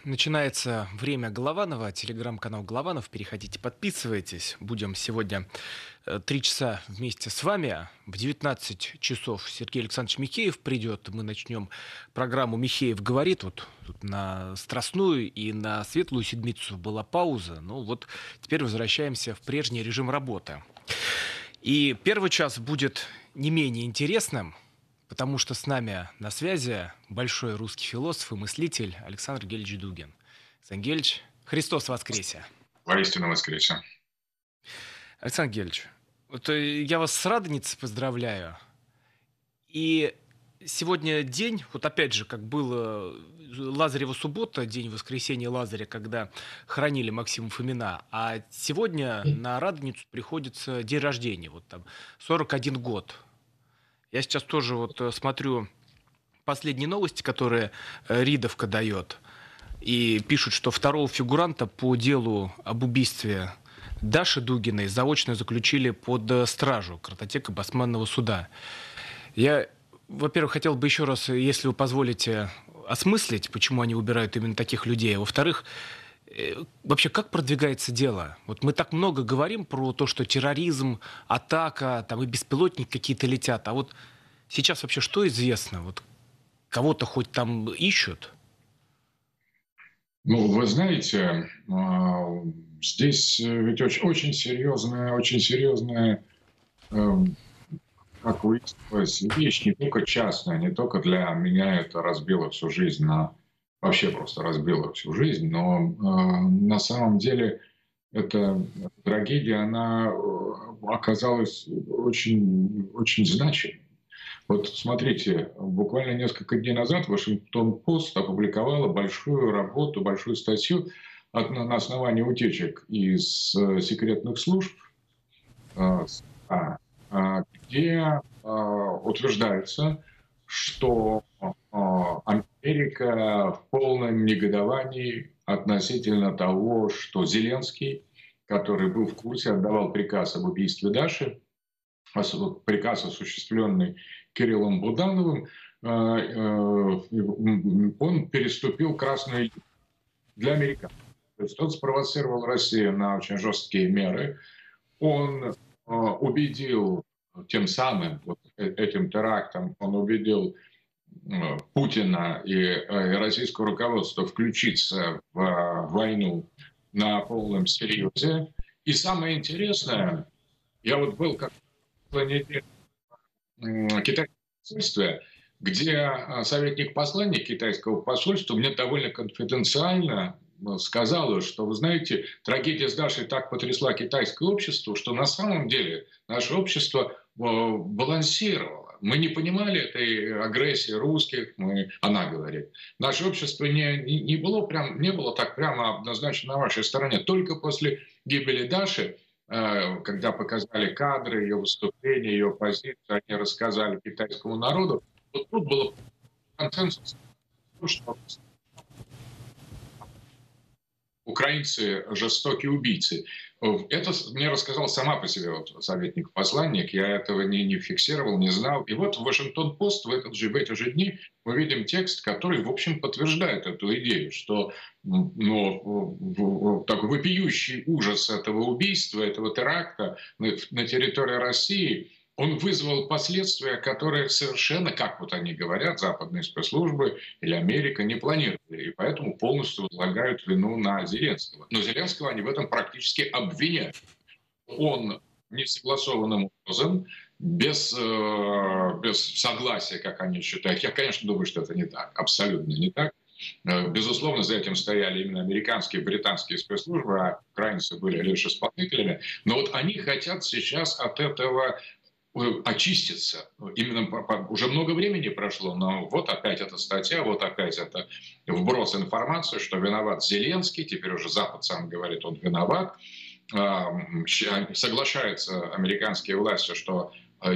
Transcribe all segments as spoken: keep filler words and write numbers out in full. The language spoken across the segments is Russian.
Начинается время Голованова, телеграм-канал Голованов. Переходите, подписывайтесь. Будем сегодня э, три часа вместе с вами. В девятнадцать часов Сергей Александрович Михеев придет. Мы начнем программу «Михеев говорит». Вот тут на Страстную и на Светлую Седмицу была пауза. Ну вот теперь возвращаемся в прежний режим работы. И первый час будет не менее интересным, потому что с нами на связи большой русский философ и мыслитель Александр Гельевич Дугин. Александр Гельевич, Христос воскресе! Воистину воскресе! Александр Гельевич, вот я вас с Радоницей поздравляю. И сегодня день, вот опять же, как было Лазарева суббота, день воскресения Лазаря, когда хоронили Максима Фомина, а сегодня на Радоницу приходится день рождения, вот там сорок один год. Я сейчас тоже вот смотрю последние новости, которые Ридовка дает, и пишут, что второго фигуранта по делу об убийстве Даши Дугиной заочно заключили под стражу картотека Басманного суда. Я, во-первых, хотел бы еще раз, если вы позволите, осмыслить, почему они выбирают именно таких людей. А во-вторых, вообще, как продвигается дело? Вот мы так много говорим про то, что терроризм, атака, там и беспилотники какие-то летят. А вот сейчас вообще что известно? Вот кого-то хоть там ищут? Ну, вы знаете, здесь ведь очень, очень серьезная, очень серьезная, как выяснилось, вещь, не только частная, не только для меня это разбило всю жизнь на вообще просто разбила всю жизнь, но э, на самом деле эта трагедия, она оказалась очень, очень значимой. Вот смотрите, буквально несколько дней назад Вашингтон-Пост опубликовала большую работу, большую статью на основании утечек из секретных служб, где утверждается, что Америка в полном негодовании относительно того, что Зеленский, который был в курсе, отдавал приказ об убийстве Даши, приказ, осуществленный Кириллом Будановым, он переступил красную линию для американцев. То есть он спровоцировал Россию на очень жесткие меры. Он убедил тем самым, вот этим терактом, он убедил Путина и, и российское руководство включиться в войну на полном серьезе. И самое интересное, я вот был как в китайском посольстве, где советник-посланник китайского посольства мне довольно конфиденциально сказала, что, вы знаете, трагедия с Дашей так потрясла китайское общество, что на самом деле наше общество балансировало. Мы не понимали этой агрессии русских, мы, она говорит. Наше общество не, не, не, было прям, не было так прямо однозначно на вашей стороне. Только после гибели Даши, когда показали кадры, ее выступления, ее позицию, они рассказали китайскому народу, вот тут был консенсус, что украинцы жестокие убийцы. Это мне рассказал сама по себе вот советник-посланник, я этого не, не фиксировал, не знал. И вот в Вашингтон-Пост в, этот же, в эти же дни мы видим текст, который, в общем, подтверждает эту идею, что ну, такой вопиющий ужас этого убийства, этого теракта на, на территории России, он вызвал последствия, которые совершенно, как вот они говорят, западные спецслужбы или Америка не планировали. И поэтому полностью возлагают вину на Зеленского. Но Зеленского они в этом практически обвиняют. Он несогласованным образом, без, э, без согласия, как они считают. Я, конечно, думаю, что это не так, абсолютно не так. Безусловно, за этим стояли именно американские и британские спецслужбы, а украинцы были лишь исполнителями. Но вот они хотят сейчас от этого очиститься. Именно уже много времени прошло, но вот опять эта статья, вот опять это вброс информации, что виноват Зеленский, теперь уже Запад сам говорит, он виноват. Соглашаются американские власти, что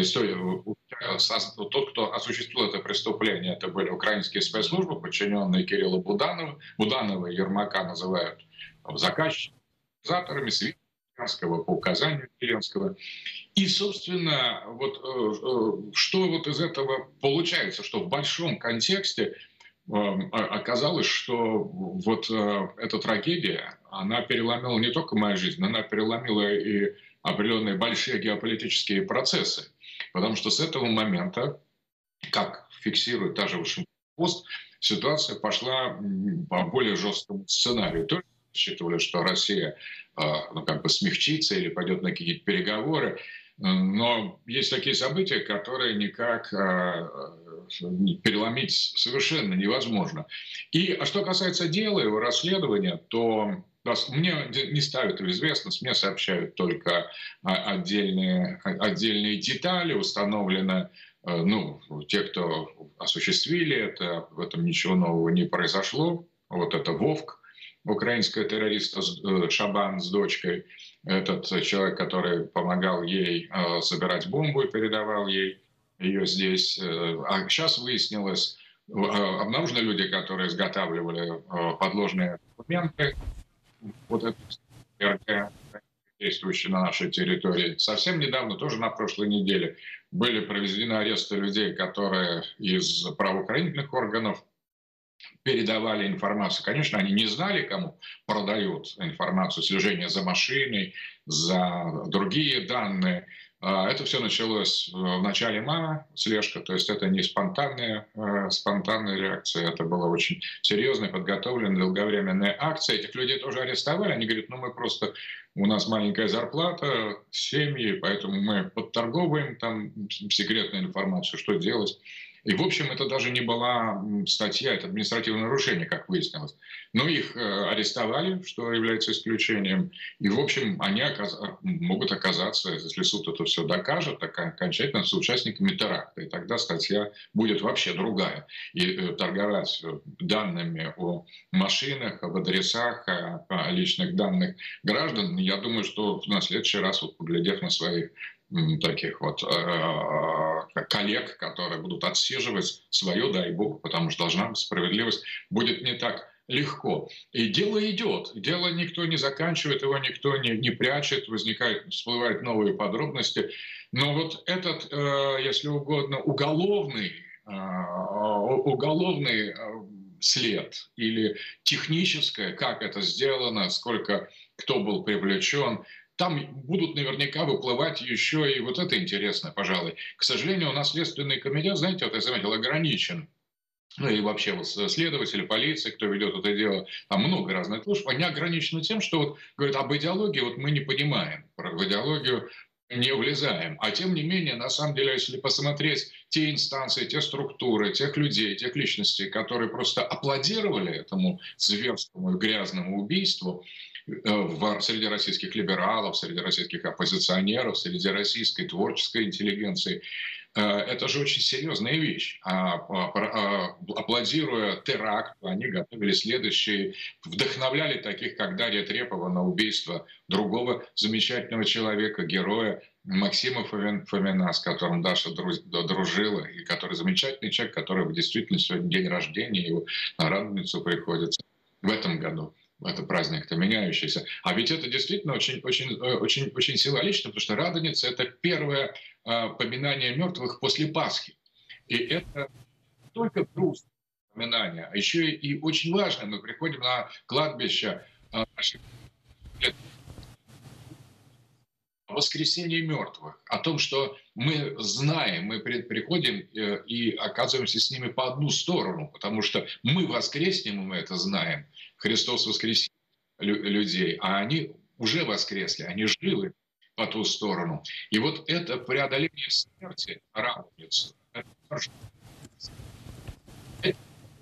тот, кто осуществил это преступление, это были украинские спецслужбы, подчиненные Кириллу Буданову. Буданова и Ермака называют заказчиками, организаторами, свидетелями по указанию Зеленского. И, собственно, вот что вот из этого получается, что в большом контексте оказалось, что вот эта трагедия, она переломила не только мою жизнь, она переломила и определенные большие геополитические процессы. Потому что с этого момента, как фиксирует даже Вашингтон-Пост, ситуация пошла по более жесткому сценарию. То есть рассчитывали, что Россия ну, как бы смягчится или пойдет на какие-то переговоры. Но есть такие события, которые никак переломить совершенно невозможно. И а что касается дела, его расследования, то мне не ставят в известность, мне сообщают только отдельные, отдельные детали, установлено, ну, те, кто осуществили это, в этом ничего нового не произошло. Вот это Вовк, украинская террористка Шабан с дочкой, этот человек, который помогал ей собирать бомбу и передавал ей ее здесь. А сейчас выяснилось, обнаружены люди, которые изготавливали подложные документы, вот это РГ, действующие на нашей территории. Совсем недавно, тоже на прошлой неделе, были проведены аресты людей, которые из правоохранительных органов передавали информацию. Конечно, они не знали, кому продают информацию, слежение за машиной, за другие данные. Это все началось в начале мая, слежка, то есть это не спонтанная, спонтанная реакция, это была очень серьезная, подготовленная, долговременная акция. Этих людей тоже арестовали, они говорят, ну мы просто, у нас маленькая зарплата, семьи, поэтому мы подторговываем там секретную информацию, что делать. И, в общем, это даже не была статья, это административное нарушение, как выяснилось. Но их арестовали, что является исключением. И, в общем, они оказ... могут оказаться, если суд это все докажет, так окончательно соучастниками теракта. И тогда статья будет вообще другая. И торговать данными о машинах, об адресах, о личных данных граждан, я думаю, что на следующий раз, вот, поглядев на своих таких вот э, коллег, которые будут отсиживать свое, дай бог, потому что должна быть справедливость, будет не так легко. И дело идет. Дело никто не заканчивает, его никто не, не прячет, возникают, всплывают новые подробности. Но вот этот, э, если угодно, уголовный, э, уголовный след или техническое, как это сделано, сколько кто был привлечен, там будут наверняка выплывать еще и вот это интересно, пожалуй. К сожалению, у нас Следственный комитет, знаете, вот я заметил, ограничен. Ну и вообще вот следователи, полиция, кто ведет это дело, там много разных служб, они ограничены тем, что вот говорят, об идеологии вот мы не понимаем, в идеологию не влезаем. А тем не менее, на самом деле, если посмотреть те инстанции, те структуры, тех людей, тех личностей, которые просто аплодировали этому зверскому и грязному убийству, в, среди российских либералов, среди российских оппозиционеров, среди российской творческой интеллигенции. Это же очень серьезная вещь. Аплодируя теракту, они готовили следующие, вдохновляли таких, как Дарья Трепова, на убийство другого замечательного человека, героя Максима Фомина, с которым Даша дружила, и который замечательный человек, который действительно сегодня день рождения, его на Радоницу приходится в этом году. Это праздник-то меняющийся. А ведь это действительно очень, очень, очень, очень символично, потому что Радоница – это первое э, поминание мертвых после Пасхи. И это не только грустное поминание, а еще и очень важно. Мы приходим на кладбище э, воскресение мертвых, о том, что мы знаем, мы приходим и оказываемся с ними по одну сторону, потому что мы воскреснем, и мы это знаем. Христос воскресил людей, а они уже воскресли, они живы по ту сторону. И вот это преодоление смерти радуется. Это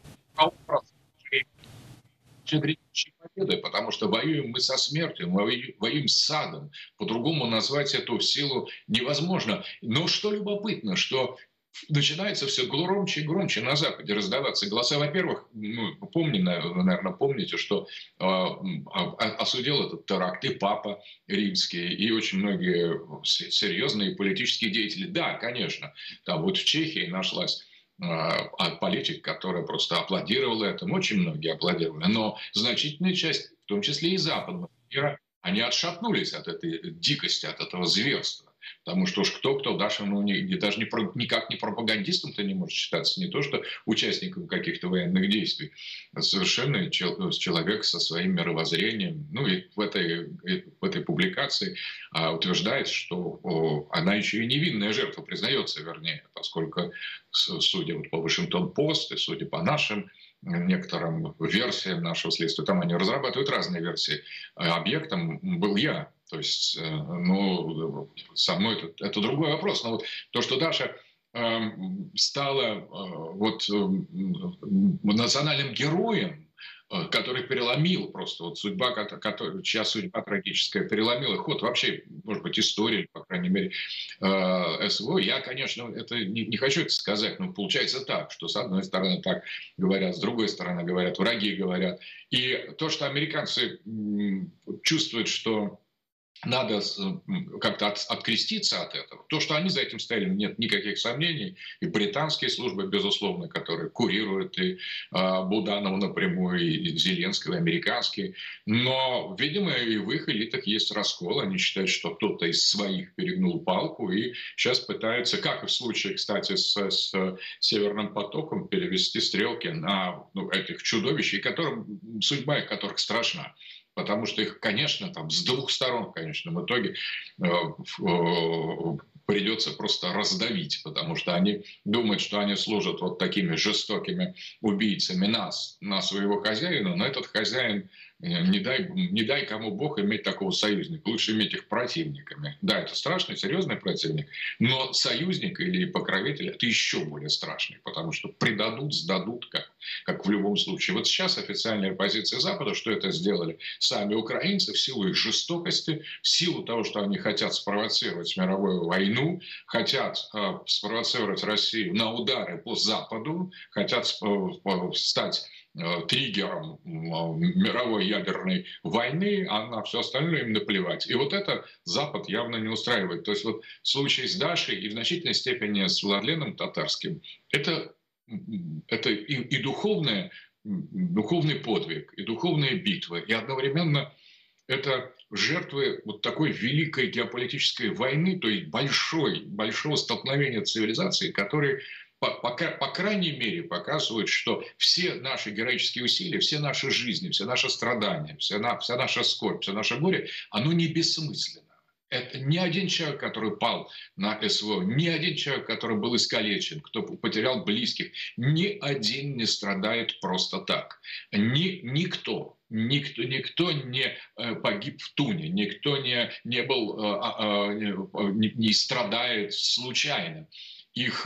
грядущей победы, потому что воюем мы со смертью, мы воюем с садом. По-другому назвать эту силу невозможно. Но что любопытно, что начинается все громче и громче на Западе раздаваться голоса. Во-первых, ну, помним, наверное, помните, что э, осудил этот теракт и Папа Римский, и очень многие серьезные политические деятели. Да, конечно, там вот в Чехии нашлась политик, которая просто аплодировала этому, очень многие аплодировали, но значительная часть, в том числе и западного мира, они отшатнулись от этой дикости, от этого зверства. Потому что уж кто-кто, Даша, ну, не, не- даже не, про- никак не пропагандистом-то не может считаться, не то что участником каких-то военных действий, а совершенно чел- человек со своим мировоззрением. Ну и в этой, и в этой публикации а, утверждает, что о, она еще и невинная жертва, признается, вернее, поскольку, с- судя вот по Вашингтон-Пост и судя по нашим некоторым версиям нашего следствия, там они разрабатывают разные версии, а объектом был я. То есть, э, ну, со мной это, это другой вопрос. Но вот то, что Даша э, стала э, вот э, национальным героем, э, который переломил просто вот судьба, который, чья судьба трагическая переломила ход вообще, может быть, истории, по крайней мере, э, СВО. Я, конечно, это не, не хочу это сказать, но получается так, что с одной стороны так говорят, с другой стороны говорят, враги говорят. И то, что американцы м, чувствуют, что надо как-то от, откреститься от этого. То, что они за этим стояли, нет никаких сомнений. И британские службы, безусловно, которые курируют и э, Буданова напрямую, и Зеленского, и американские. Но, видимо, и в их элитах есть раскол. Они считают, что кто-то из своих перегнул палку и сейчас пытаются, как и в случае, кстати, с, с Северным потоком, перевести стрелки на ну, этих чудовищ, которым, судьба которых страшна. Потому что их, конечно, там с двух сторон в конечном итоге э, э, придется просто раздавить, потому что они думают, что они служат вот такими жестокими убийцами нас, на своего хозяина, но этот хозяин, не дай, не дай кому Бог иметь такого союзника, лучше иметь их противниками. Да, это страшный, серьезный противник, но союзник или покровитель – это еще более страшный, потому что предадут, сдадут, как, как в любом случае. Вот сейчас официальная позиция Запада, что это сделали сами украинцы в силу их жестокости, в силу того, что они хотят спровоцировать мировую войну, хотят э, спровоцировать Россию на удары по Западу, хотят э, стать триггером мировой ядерной войны, а на все остальное им наплевать. И вот это Запад явно не устраивает. То есть вот в случае с Дашей и в значительной степени с Владленом Татарским это, это и, и духовное, духовный подвиг, и духовная битва, и одновременно это жертвы вот такой великой геополитической войны, то есть большой, большого столкновения цивилизаций, которые по, по, по крайней мере показывают, что все наши героические усилия, все наши жизни, все наши страдания, вся, на, вся наша скорбь, все наше горе, оно не бессмысленно. Это ни один человек, который пал на СВО, ни один человек, который был искалечен, кто потерял близких, ни один не страдает просто так. Ни, никто. Никто, никто не погиб в Туне, никто не, не, был, не, не страдает случайно. Их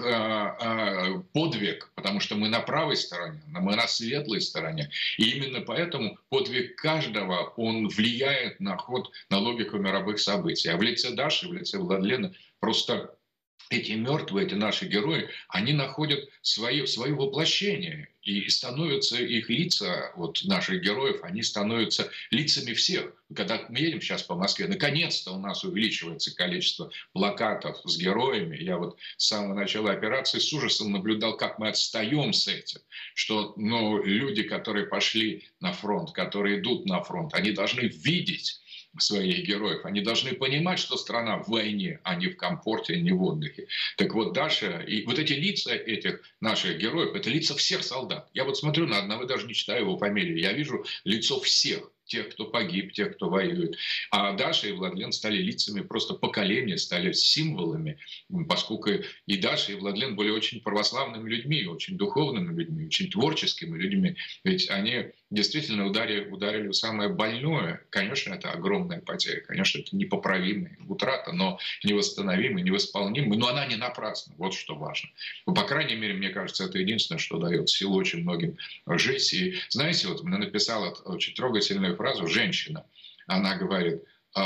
подвиг, потому что мы на правой стороне, мы на светлой стороне. И именно поэтому подвиг каждого, он влияет на ход, на логику мировых событий. А в лице Даши, в лице Владлена просто эти мертвые, эти наши герои, они находят свое, свое воплощение. И становятся их лица, вот наших героев, они становятся лицами всех. Когда мы едем сейчас по Москве, наконец-то у нас увеличивается количество плакатов с героями. Я вот с самого начала операции с ужасом наблюдал, как мы отстаем с этим. Что ну, люди, которые пошли на фронт, которые идут на фронт, они должны видеть своих героев. Они должны понимать, что страна в войне, а не в комфорте, не в отдыхе. Так вот, Даша, и вот эти лица этих наших героев, это лица всех солдат. Я вот смотрю на одного, даже не читаю его фамилию, я вижу лицо всех. Тех, кто погиб, тех, кто воюет. А Даша и Владлен стали лицами просто поколения, стали символами, поскольку и Даша, и Владлен были очень православными людьми, очень духовными людьми, очень творческими людьми. Ведь они действительно ударили, ударили в самое больное. Конечно, это огромная потеря, конечно, это непоправимая утрата, но невосстановимая, невосполнимая, но она не напрасна. Вот что важно. Ну, по крайней мере, мне кажется, это единственное, что дает силу очень многим жить. И знаете, вот мне написала очень трогательную фразу женщина. Она говорит: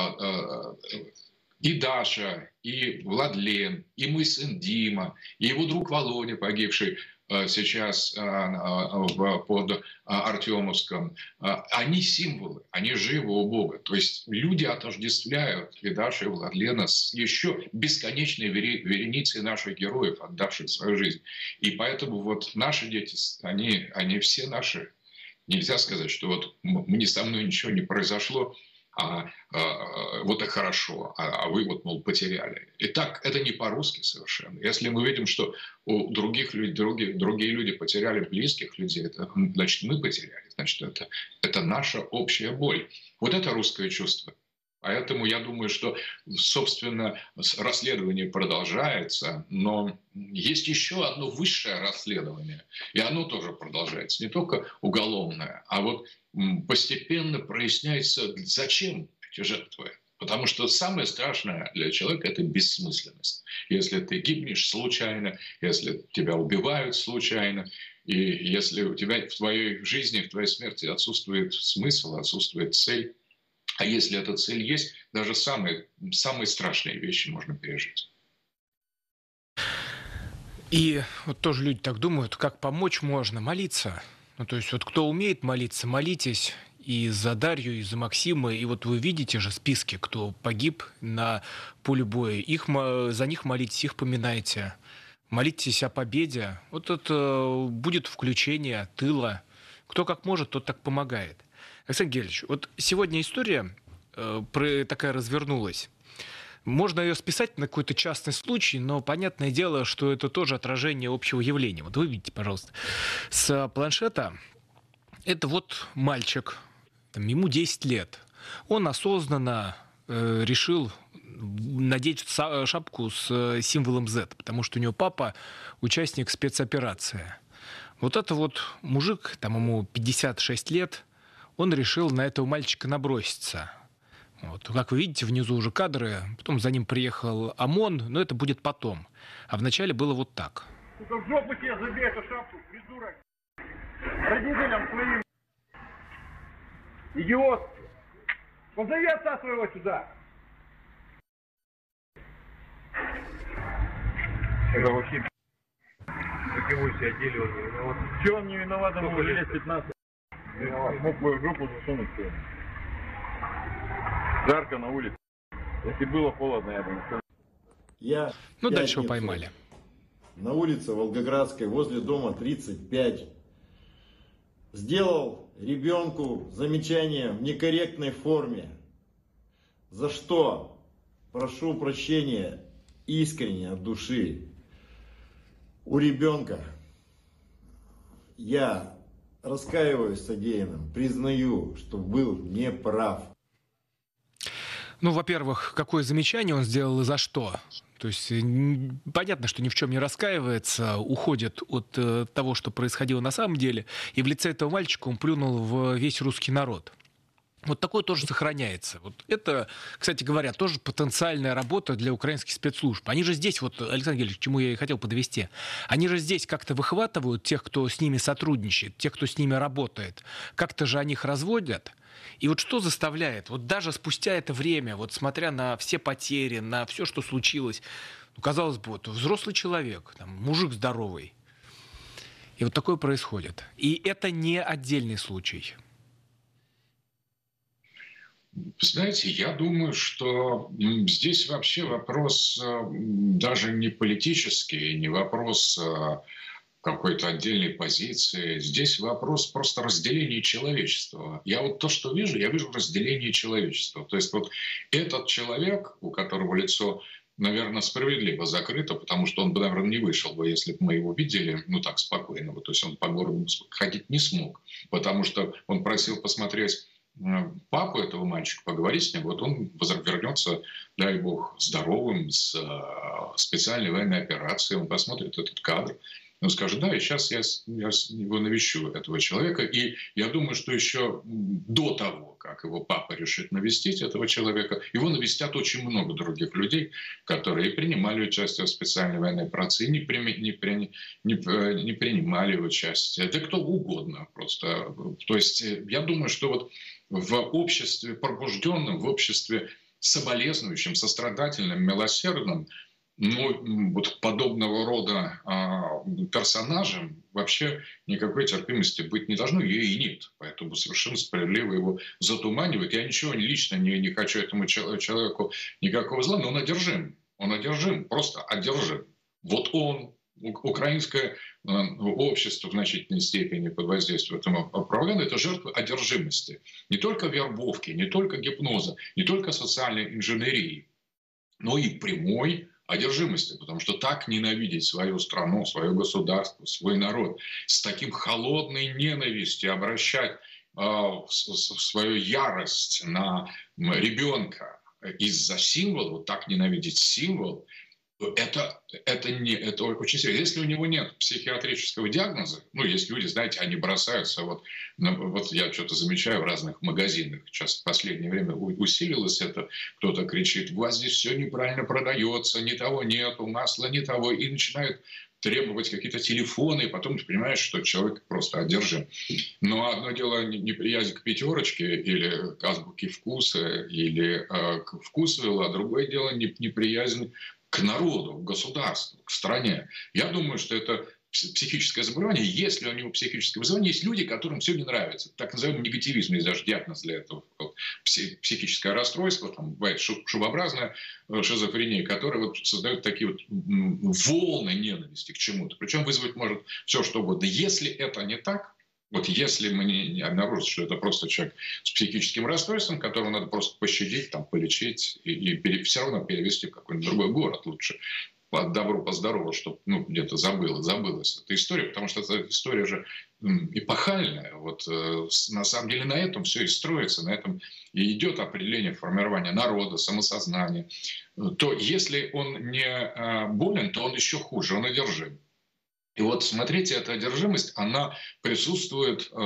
и Даша, и Владлен, и мой сын Дима, и его друг Володя, погибший сейчас под Артемовском, они символы, они живы у Бога. То есть люди отождествляют и Дашу, и Владлена с еще бесконечной вереницей наших героев, отдавших свою жизнь. И поэтому вот наши дети, они, они все наши. Нельзя сказать, что вот мне со мной ничего не произошло, а, а вот и хорошо, а, а вы вот, мол, потеряли. И так это не по-русски совершенно. Если мы видим, что у других людей, другие, другие люди потеряли близких людей, это, значит, мы потеряли, значит, это, это наша общая боль. Вот это русское чувство. Поэтому я думаю, что, собственно, расследование продолжается, но есть еще одно высшее расследование, и оно тоже продолжается, не только уголовное, а вот постепенно проясняется, зачем эти жертвы. Потому что самое страшное для человека – это бессмысленность. Если ты гибнешь случайно, если тебя убивают случайно, и если у тебя в твоей жизни, в твоей смерти отсутствует смысл, отсутствует цель, а если эта цель есть, даже самые, самые страшные вещи можно пережить. И вот тоже люди так думают, как помочь можно? Молиться. Ну, то есть вот кто умеет молиться, молитесь и за Дарью, и за Максима. И вот вы видите же списки, кто погиб на поле боя. Их, за них молитесь, их поминайте. Молитесь о победе. Вот это будет включение тыла. Кто как может, тот так помогает. Александр Гельевич, вот сегодня история э, про, такая развернулась. Можно ее списать на какой-то частный случай, но понятное дело, что это тоже отражение общего явления. Вот вы видите, пожалуйста, с планшета. Это вот мальчик, там, ему десять лет. Он осознанно э, решил надеть шапку с символом зет, потому что у него папа участник спецоперации. Вот это вот мужик, там ему пятьдесят шесть лет, он решил на этого мальчика наброситься. Вот. Как вы видите, внизу уже кадры, потом за ним приехал ОМОН, но это будет потом. А вначале было вот так. Сука, в жопу тебе забей эту шапку, придурок. Родителям своим. Идиот. Позови отца своего сюда. Это вообще... Как его себе одели, он не виноват. Чего он не виноват, ему уже лет пятнадцать. Мог бы в жопу засунуть все. Жарко на улице. Если было холодно, я бы не сказал. Я ну, дальше его поймали. На улице Волгоградской, возле дома тридцать пять, сделал ребенку замечание в некорректной форме. За что? Прошу прощения искренне от души. У ребенка я раскаиваюсь в содеянном, признаю, что был неправ. Ну, во-первых, какое замечание он сделал и за что? То есть понятно, что ни в чем не раскаивается, уходит от э, того, что происходило на самом деле, и в лице этого мальчика он плюнул в весь русский народ. Вот такое тоже сохраняется. Вот это, кстати говоря, тоже потенциальная работа для украинских спецслужб. Они же здесь, вот, Александр Гельевич, к чему я и хотел подвести, они же здесь как-то выхватывают тех, кто с ними сотрудничает, тех, кто с ними работает, как-то же они их разводят. И вот что заставляет, вот даже спустя это время, вот смотря на все потери, на все, что случилось, ну, казалось бы, вот, взрослый человек, там, мужик здоровый, и вот такое происходит. И это не отдельный случай. Знаете, я думаю, что здесь вообще вопрос даже не политический, не вопрос какой-то отдельной позиции. Здесь вопрос просто разделения человечества. Я вот то, что вижу, я вижу разделение человечества. То есть вот этот человек, у которого лицо, наверное, справедливо закрыто, потому что он бы, наверное, не вышел бы, если бы мы его видели, ну так, спокойно. То есть он по городу ходить не смог, потому что он просил посмотреть папу этого мальчика, поговорить с ним, вот он вернется, дай бог, здоровым, с специальной военной операцией, он посмотрит этот кадр, он скажет, да, и сейчас я, я его навещу, этого человека, и я думаю, что еще до того, как его папа решит навестить этого человека, его навестят очень много других людей, которые принимали участие в специальной военной операции, не, при, не, при, не, не принимали участие, да кто угодно просто. То есть я думаю, что вот в обществе пробужденном, в обществе соболезнующем, сострадательном, милосердном, но вот подобного рода а, персонажам вообще никакой терпимости быть не должно, ее и нет. Поэтому совершенно справедливо его затуманивают. Я ничего лично не, не хочу этому человеку никакого зла, но он одержим. Он одержим, просто одержим. Вот он украинское общество в значительной степени под воздействием этого пропаганды – это жертвы одержимости. Не только вербовки, не только гипноза, не только социальной инженерии, но и прямой одержимости, потому что так ненавидеть свою страну, свое государство, свой народ, с таким холодной ненавистью обращать э, свою ярость на ребенка из-за символа, вот так ненавидеть символ, это, это, не, это очень серьезно. Если у него нет психиатрического диагноза, ну, есть люди, знаете, они бросаются, вот, вот я что-то замечаю в разных магазинах, сейчас в последнее время усилилось это, кто-то кричит: у вас здесь все неправильно продается, ни того нету, масла не того, и начинают требовать какие-то телефоны, и потом ты понимаешь, что человек просто одержим. Но одно дело неприязнь к пятерочке или к азбуке вкуса, или э, к вкусвиллу, а другое дело неприязнь к народу, к государству, к стране. Я думаю, что это психическое заболевание. Если у него психическое заболевание, есть люди, которым все не нравится. Так называемый негативизм, есть даже диагноз для этого. Вот, психическое расстройство, там бывает шубообразная шизофрения, которая вот создает такие вот волны ненависти к чему-то. Причем вызвать может все, что угодно. Если это не так, вот если мы не, не обнаружим, что это просто человек с психическим расстройством, которого надо просто пощадить, там, полечить и, и пере, все равно перевести в какой-нибудь другой город лучше, по добру, по здорову, чтобы ну, где-то забылось, забылась эта история, потому что эта история же м, эпохальная. Вот, э, на самом деле на этом все и строится, на этом и идет определение формирования народа, самосознания. То если он не э, болен, то он еще хуже, он одержим. И вот смотрите, эта одержимость, она присутствует э,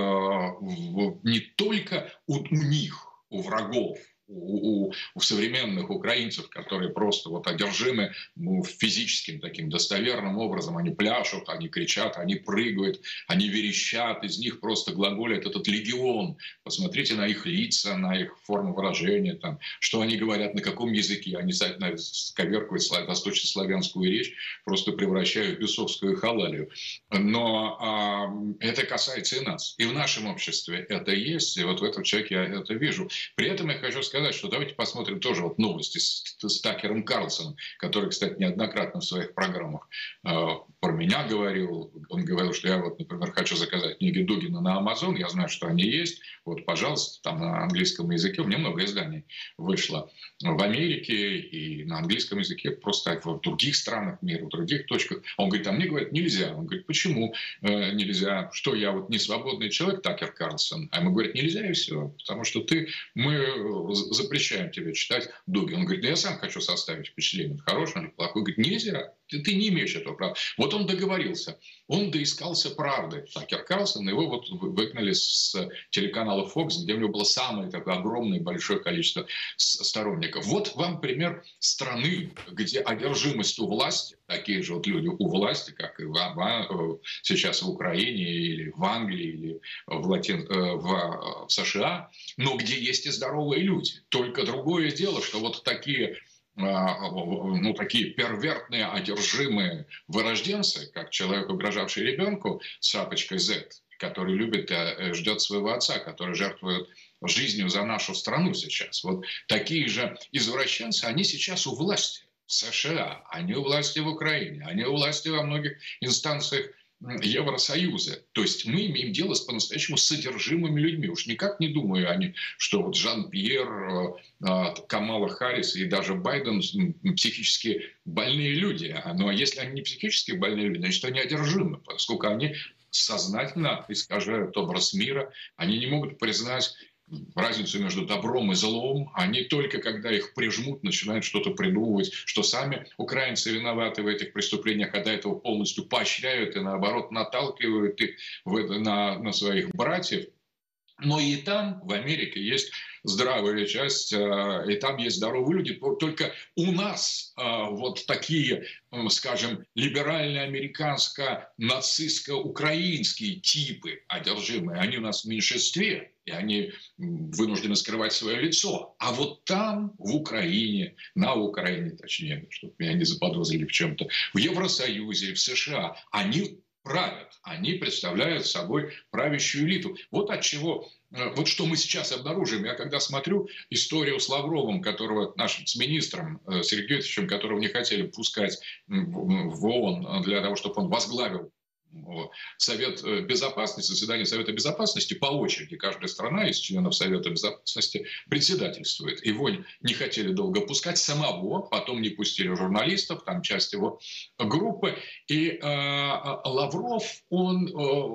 в, не только у, у них, у врагов, у, у, у современных украинцев, которые просто вот одержимы ну, физическим таким достоверным образом. Они пляшут, они кричат, они прыгают, они верещат, из них просто глаголит этот легион. Посмотрите на их лица, на их форму выражения, там, что они говорят, на каком языке. Они сковеркуют восточнославянскую речь, просто превращают в бесовскую халалию. Но а, это касается и нас. И в нашем обществе это есть, и вот в этом человеке я это вижу. При этом я хочу сказать, сказать, что давайте посмотрим тоже вот новости с, с Такером Карлсоном, который, кстати, неоднократно в своих программах э, про меня говорил. Он говорил, что я вот, например, хочу заказать книги Дугина на Amazon. Я знаю, что они есть. Вот, пожалуйста, там на английском языке. У меня много изданий вышло в Америке и на английском языке, просто в других странах мира, в других точках. Он говорит, а мне говорят, нельзя. Он говорит, почему э, нельзя? Что я вот не свободный человек, Такер Карлсон? А ему говорят, нельзя и все. Потому что ты, мы запрещаем тебе читать Дугина. Он говорит, да я сам хочу составить впечатление, хороший или плохой. Он говорит, нельзя, ты, ты не имеешь этого права. Вот он договорился, он доискался правды. Такер Карлсон, его вот выгнали с телеканала Fox, где у него было самое такое огромное большое количество сторонников. Вот вам пример страны, где одержимость у власти, такие же вот люди у власти, как и в, в, сейчас в Украине или в Англии, или в, Латин, в, в США, но где есть и здоровые люди. Только другое дело, что вот такие, ну, такие первертные, одержимые вырожденцы, как человек, угрожавший ребенку с шапочкой Z, который любит и ждет своего отца, который жертвует жизнью за нашу страну сейчас. Вот такие же извращенцы, они сейчас у власти в США, они у власти в Украине, они у власти во многих инстанциях Евросоюза. То есть мы имеем дело с по-настоящему содержимыми людьми. Уж никак не думаю они, что вот Жан-Пьер, Камала Харрис и даже Байден психически больные люди. Но если они не психически больные люди, значит они одержимы, поскольку они сознательно искажают образ мира, они не могут признать разницу между добром и злом. Они только когда их прижмут, начинают что-то придумывать, что сами украинцы виноваты в этих преступлениях, а до этого полностью поощряют и, наоборот, наталкивают их в это, на, на своих братьев. Но и там, в Америке, есть здравая часть, и там есть здоровые люди. Только у нас вот такие, скажем, либерально-американско-нацистско-украинские типы одержимые, они у нас в меньшинстве, и они вынуждены скрывать свое лицо. А вот там, в Украине, на Украине, точнее, чтобы меня не заподозрили в чем-то, в Евросоюзе, в США, они правят. Они представляют собой правящую элиту. Вот от чего, вот что мы сейчас обнаружим. Я когда смотрю историю с Лавровым, которого нашим с министром Сергеем Юрьевичем, которого не хотели пускать в ООН для того, чтобы он возглавил Совет Безопасности, заседание Совета Безопасности по очереди. Каждая страна из членов Совета Безопасности председательствует. Его не хотели долго пускать самого, потом не пустили журналистов, там часть его группы. И э, Лавров, он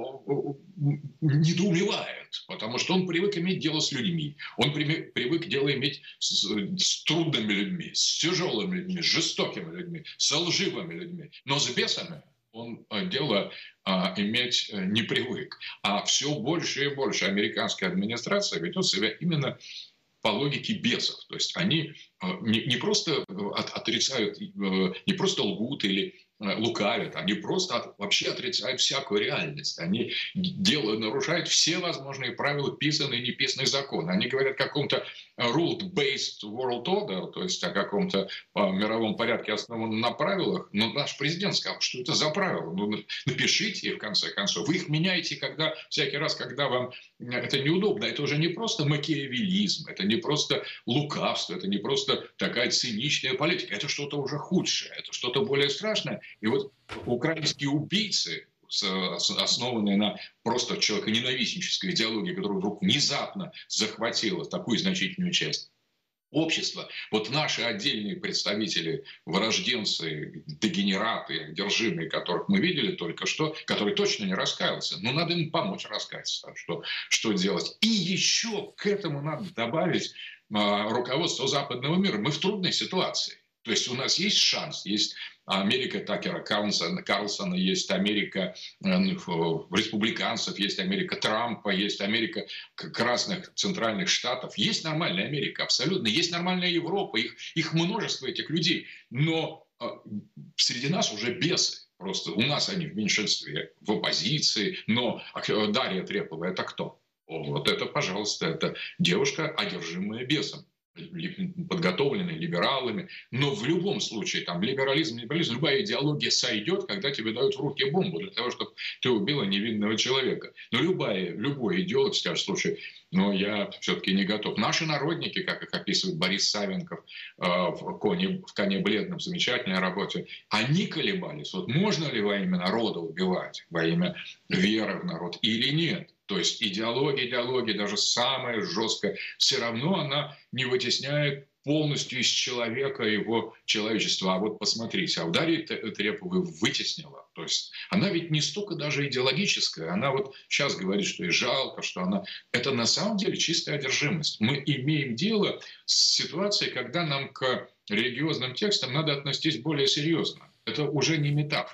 э, недоумевает, потому что он привык иметь дело с людьми. Он привык, привык дело иметь с, с трудными людьми, с тяжелыми людьми, с жестокими людьми, с лживыми людьми. Но с бесами он дело а, иметь не привык. А все больше и больше американская администрация ведет себя именно по логике бесов. То есть они а, не, не просто от, отрицают, не просто лгут или лукавят, они просто от, вообще отрицают всякую реальность. Они делают, нарушают все возможные правила, писанные и неписанные законы. Они говорят о каком-то rule-based world order, то есть о каком-то мировом порядке, основанном на правилах. Но наш президент сказал, что это за правила. Ну, напишите их, в конце концов. Вы их меняете когда, всякий раз, когда вам это неудобно. Это уже не просто макиавеллизм, это не просто лукавство, это не просто такая циничная политика. Это что-то уже худшее, это что-то более страшное. И вот украинские убийцы, основанные на просто человеконенавистнической идеологии, которая вдруг внезапно захватила такую значительную часть общества. Вот наши отдельные представители, вырожденцы, дегенераты, одержимые, которых мы видели только что, которые точно не раскаялся. Но надо им помочь раскаяться. Что, что делать? И еще к этому надо добавить а, руководство западного мира. Мы в трудной ситуации. То есть у нас есть шанс, есть Америка Такера Карлсона, Карлсона, есть Америка э, республиканцев, есть Америка Трампа, есть Америка красных центральных штатов. Есть нормальная Америка, абсолютно. Есть нормальная Европа, их, их множество, этих людей. Но э, среди нас уже бесы. Просто у нас они в меньшинстве, в оппозиции. Но Дарья Трепова – это кто? Вот это, пожалуйста, это девушка, одержимая бесом, подготовленные либералами, но в любом случае там либерализм, либерализм, любая идеология сойдет, когда тебе дают в руки бомбу для того, чтобы ты убила невинного человека. Но любая, любой идеолог скажет, слушай, но я все-таки не готов. Наши народники, как их описывает Борис Савенков э, в, «Коне, в «Коне бледном», замечательной работе, они колебались, вот можно ли во имя народа убивать, во имя веры в народ или нет. То есть идеология, идеология, даже самая жесткая, все равно она не вытесняет полностью из человека его человечества. А вот посмотрите, а у Дарьи Треповой вытеснила. То есть она ведь не столько даже идеологическая. Она вот сейчас говорит, что ей жалко, что она... Это на самом деле чистая одержимость. Мы имеем дело с ситуацией, когда нам к религиозным текстам надо относиться более серьезно. Это уже не метафора.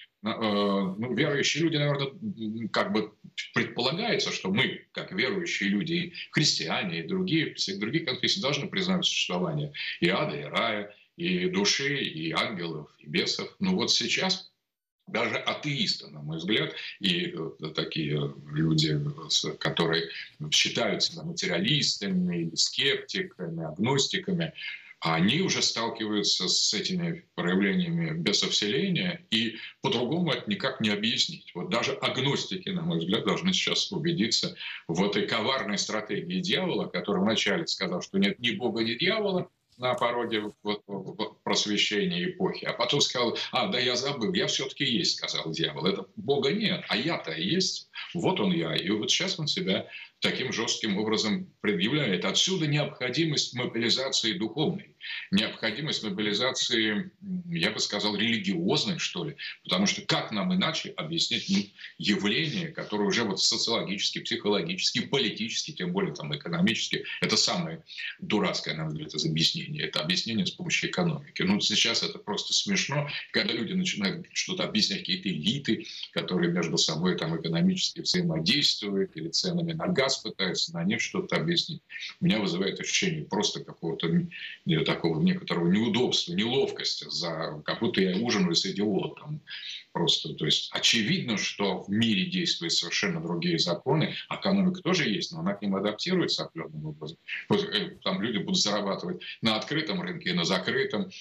Ну, верующие люди, наверное, как бы предполагается, что мы, как верующие люди, христиане и другие, все другие конфессии должны признать существование и ада, и рая, и души, и ангелов, и бесов. Но вот сейчас даже атеисты, на мой взгляд, и такие люди, которые считают себя материалистами, скептиками, агностиками, они уже сталкиваются с этими проявлениями бесовселения, и по-другому это никак не объяснить. Вот даже агностики, на мой взгляд, должны сейчас убедиться в этой коварной стратегии дьявола, который вначале сказал, что нет ни Бога, ни дьявола на пороге просвещения эпохи, а потом сказал, а, да я забыл, я все-таки есть, сказал дьявол. Это Бога нет, а я-то есть, вот он я. И вот сейчас он себя таким жестким образом предъявляет. Отсюда необходимость мобилизации духовной, необходимость мобилизации, я бы сказал, религиозной, что ли. Потому что как нам иначе объяснить явление, которое уже вот социологически, психологически, политически, тем более там экономически, это самое дурацкое, на мой взгляд, из объяснения. Это объяснение с помощью экономики. Ну, сейчас это просто смешно, когда люди начинают что-то объяснять, какие-то элиты, которые между собой там экономически взаимодействуют, или ценами на газ пытаются на нефть что-то объяснить. Меня вызывает ощущение просто какого-то такого некоторого неудобства, неловкости, за, как будто я ужинаю с идиотом. Просто, то есть очевидно, что в мире действуют совершенно другие законы. Экономика тоже есть, но она к ним адаптируется определенным образом. Вот, там люди будут зарабатывать на открытом рынке и на закрытом.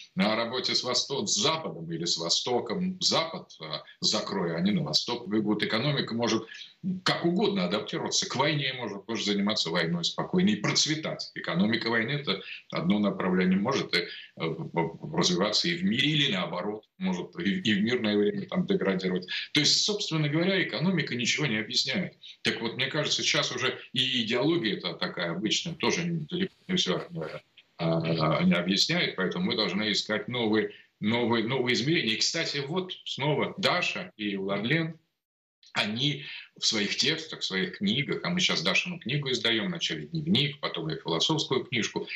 на работе с, Восток, с Западом или с Востоком. Запад закрой, они на Восток бегут. Экономика может как угодно адаптироваться. К войне может тоже заниматься войной спокойно и процветать. Экономика войны – это одно направление. Может и развиваться и в мире, или наоборот. Может и в мирное время там деградировать. То есть, собственно говоря, экономика ничего не объясняет. Так вот, мне кажется, сейчас уже и идеология это такая обычная, тоже далеко не все не объясняет, поэтому мы должны искать новые, новые, новые измерения. И, кстати, вот снова Даша и Владлен, они в своих текстах, в своих книгах, а мы сейчас Дашину книгу издаем, вначале дневник, потом и философскую книжку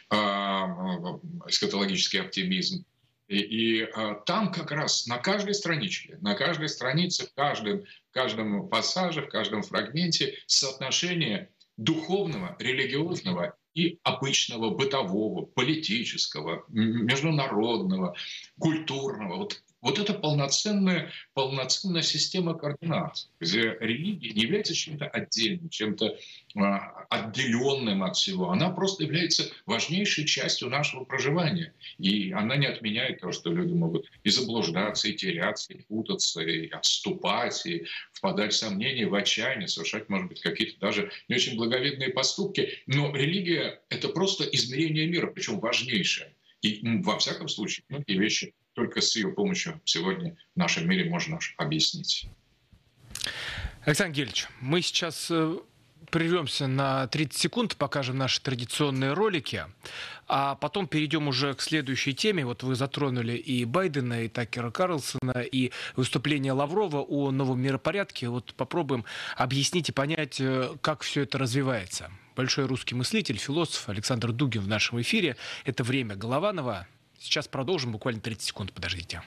«Эсхатологический оптимизм». И, и а, там как раз на каждой страничке, на каждой странице, в каждом, в каждом пассаже, в каждом фрагменте соотношение духовного, религиозного и обычного, бытового, политического, международного, культурного. Вот, вот это полноценная, полноценная система координат, где религия не является чем-то отдельным, чем-то а, отделенным от всего. Она просто является важнейшей частью нашего проживания. И она не отменяет то, что люди могут и заблуждаться, и теряться, и путаться, и отступать, и впадать в сомнения, в отчаяние, совершать, может быть, какие-то даже не очень благовидные поступки. Но религия — это просто измерение мира, причем важнейшее. И во всяком случае, многие вещи только с ее помощью сегодня в нашем мире можно объяснить. Александр Гельевич, мы сейчас прервемся на тридцать секунд, покажем наши традиционные ролики, а потом перейдем уже к следующей теме. Вот вы затронули и Байдена, и Такера Карлсона, и выступление Лаврова о новом миропорядке. Вот попробуем объяснить и понять, как все это развивается. Большой русский мыслитель, философ Александр Дугин в нашем эфире. Это «Время Голованова». Сейчас продолжим, буквально тридцать секунд, подождите.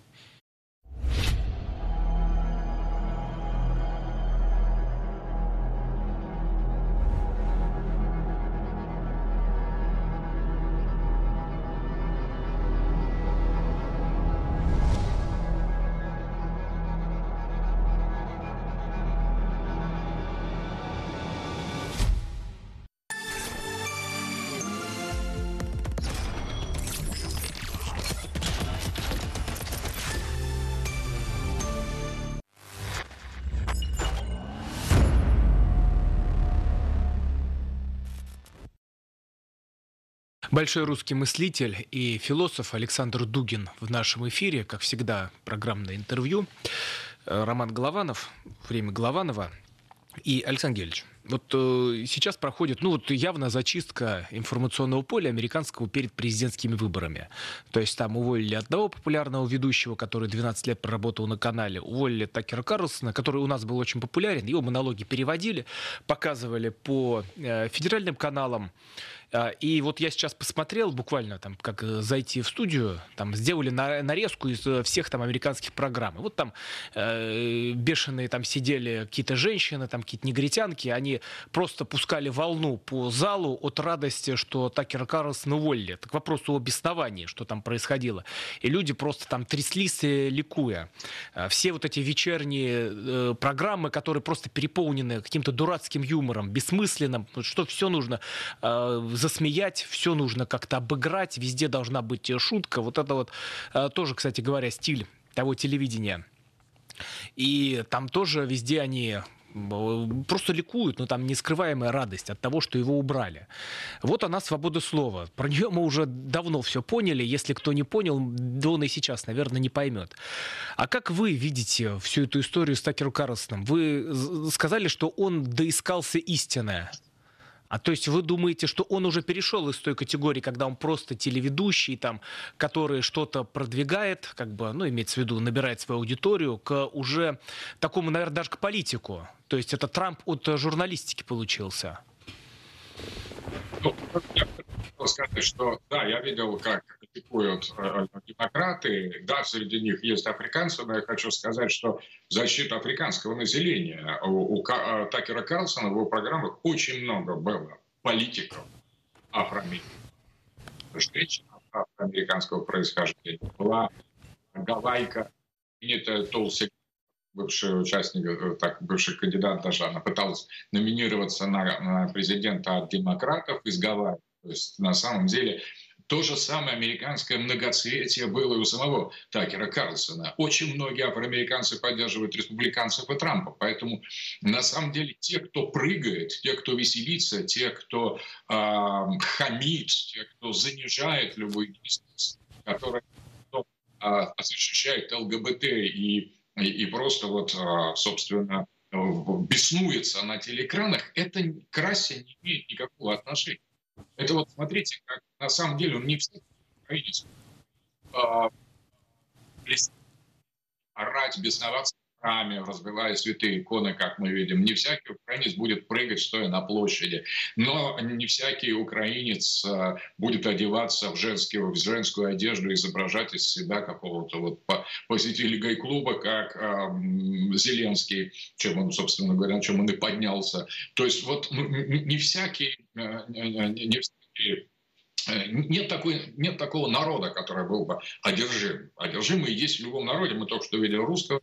Большой русский мыслитель и философ Александр Дугин в нашем эфире, как всегда, программное интервью. Роман Голованов, «Время Голованова». И, Александр Гельевич, вот э, сейчас проходит, ну вот явно зачистка информационного поля американского перед президентскими выборами. То есть там уволили одного популярного ведущего, который двенадцать лет проработал на канале, уволили Такера Карлсона, который у нас был очень популярен, его монологи переводили, показывали по э, федеральным каналам. И вот я сейчас посмотрел, буквально там, как зайти в студию, там сделали нарезку из всех там американских программ. И вот там э, бешеные там сидели какие-то женщины, там какие-то негритянки, они просто пускали волну по залу от радости, что Такера Карлсона уволили. Так к вопросу об обосновании, что там происходило. И люди просто там тряслись, ликуя. Все вот эти вечерние э, программы, которые просто переполнены каким-то дурацким юмором, бессмысленным, что все нужно э, засмеять, все нужно как-то обыграть, везде должна быть шутка. Вот это вот э, тоже, кстати говоря, стиль того телевидения. И там тоже везде они просто ликуют, но там нескрываемая радость от того, что его убрали. Вот она, свобода слова. Про нее мы уже давно все поняли. Если кто не понял, да он и сейчас, наверное, не поймет. А как вы видите всю эту историю с Такером Карлсоном? Вы сказали, что он доискался истины. А то есть вы думаете, что он уже перешел из той категории, когда он просто телеведущий, там, который что-то продвигает, как бы, ну, имеется в виду, набирает свою аудиторию, к уже такому, наверное, даже к политику. То есть это Трамп от журналистики получился. Ну, я хотел сказать, что да, я видел, как критикуют э, демократы. Да, среди них есть африканцы, но я хочу сказать, что в защиту африканского населения у, у Ка- Такера Карлсона в его программах очень много было политиков афроамериканских, женщин афроамериканского происхождения. Была гавайка, принятая Толси, бывший участник, так, бывший кандидат даже, она пыталась номинироваться на, на президента от демократов из Гавайи. То есть на самом деле То же самое американское многоцветие было и у самого Такера Карлсона. Очень многие афроамериканцы поддерживают республиканцев и Трампа. Поэтому, на самом деле, те, кто прыгает, те, кто веселится, те, кто э, хамит, те, кто занижает любой бизнес, который кто, э, защищает ЛГБТ и, и, и просто, вот, э, собственно, беснуется на телеэкранах, это к расе не имеет никакого отношения. Это вот смотрите, как на самом деле он не всегда украинец. А, орать, бесноваться в храме, разбивая святые иконы, как мы видим. Не всякий украинец будет прыгать, стоя на площади. Но не всякий украинец а, будет одеваться в, женскую, в женскую одежду, изображать из себя какого-то вот посетителя гей-клуба, как а, Зеленский, чем он, собственно говоря, на чем он и поднялся. То есть вот не всякий... Не всякий Нет, такой, нет такого народа, который был бы одержим. Одержимые есть в любом народе. Мы только что видели русского.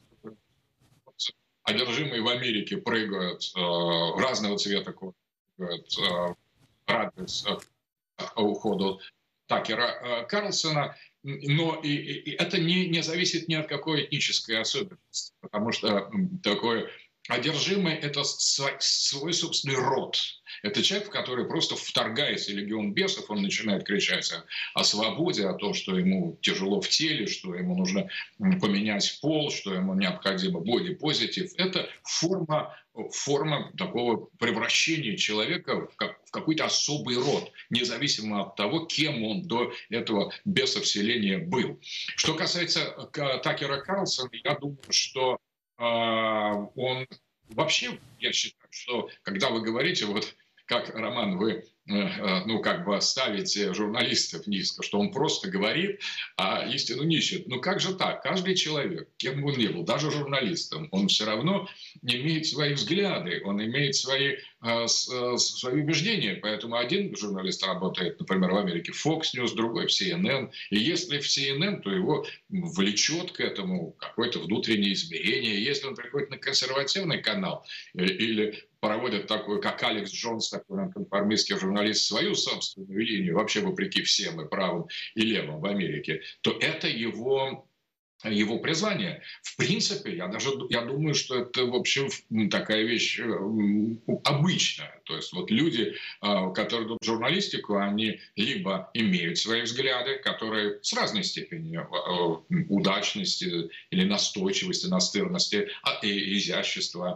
Одержимые в Америке прыгают, э, разного цвета прыгают, э, радуются уходу Такера э, Карлсона. Но и, и это не, не зависит ни от какой этнической особенности. Потому что такое... Одержимый – это свой, свой собственный род. Это человек, в который просто вторгается легион бесов, он начинает кричать о, о свободе, о том, что ему тяжело в теле, что ему нужно поменять пол, что ему необходимо бодипозитив. Это форма, форма такого превращения человека в, как, в какой-то особый род, независимо от того, кем он до этого бесовселения был. Что касается Такера Карлсона, я думаю, что он вообще, я считаю, что когда вы говорите, вот как, Роман, вы ну, как бы ставите журналистов низко, что он просто говорит, а истину не ищет. Ну как же так? Каждый человек, кем бы он ни был, даже журналистом, он все равно имеет свои взгляды, он имеет свои, свои убеждения. Поэтому один журналист работает, например, в Америке в Fox News, другой в си эн эн. И если в си эн эн, то его влечет к этому какое-то внутреннее измерение. Если он приходит на консервативный канал или проводит такой, как Алекс Джонс, такой нонконформистский журналист, свою собственную линию, вообще вопреки всем и правым, и левым в Америке, то это его, его призвание. В принципе, я даже я думаю, что это, в общем, такая вещь обычная. То есть вот люди, которые идут в журналистику, они либо имеют свои взгляды, которые с разной степенью удачности или настойчивости, настырности, и изящества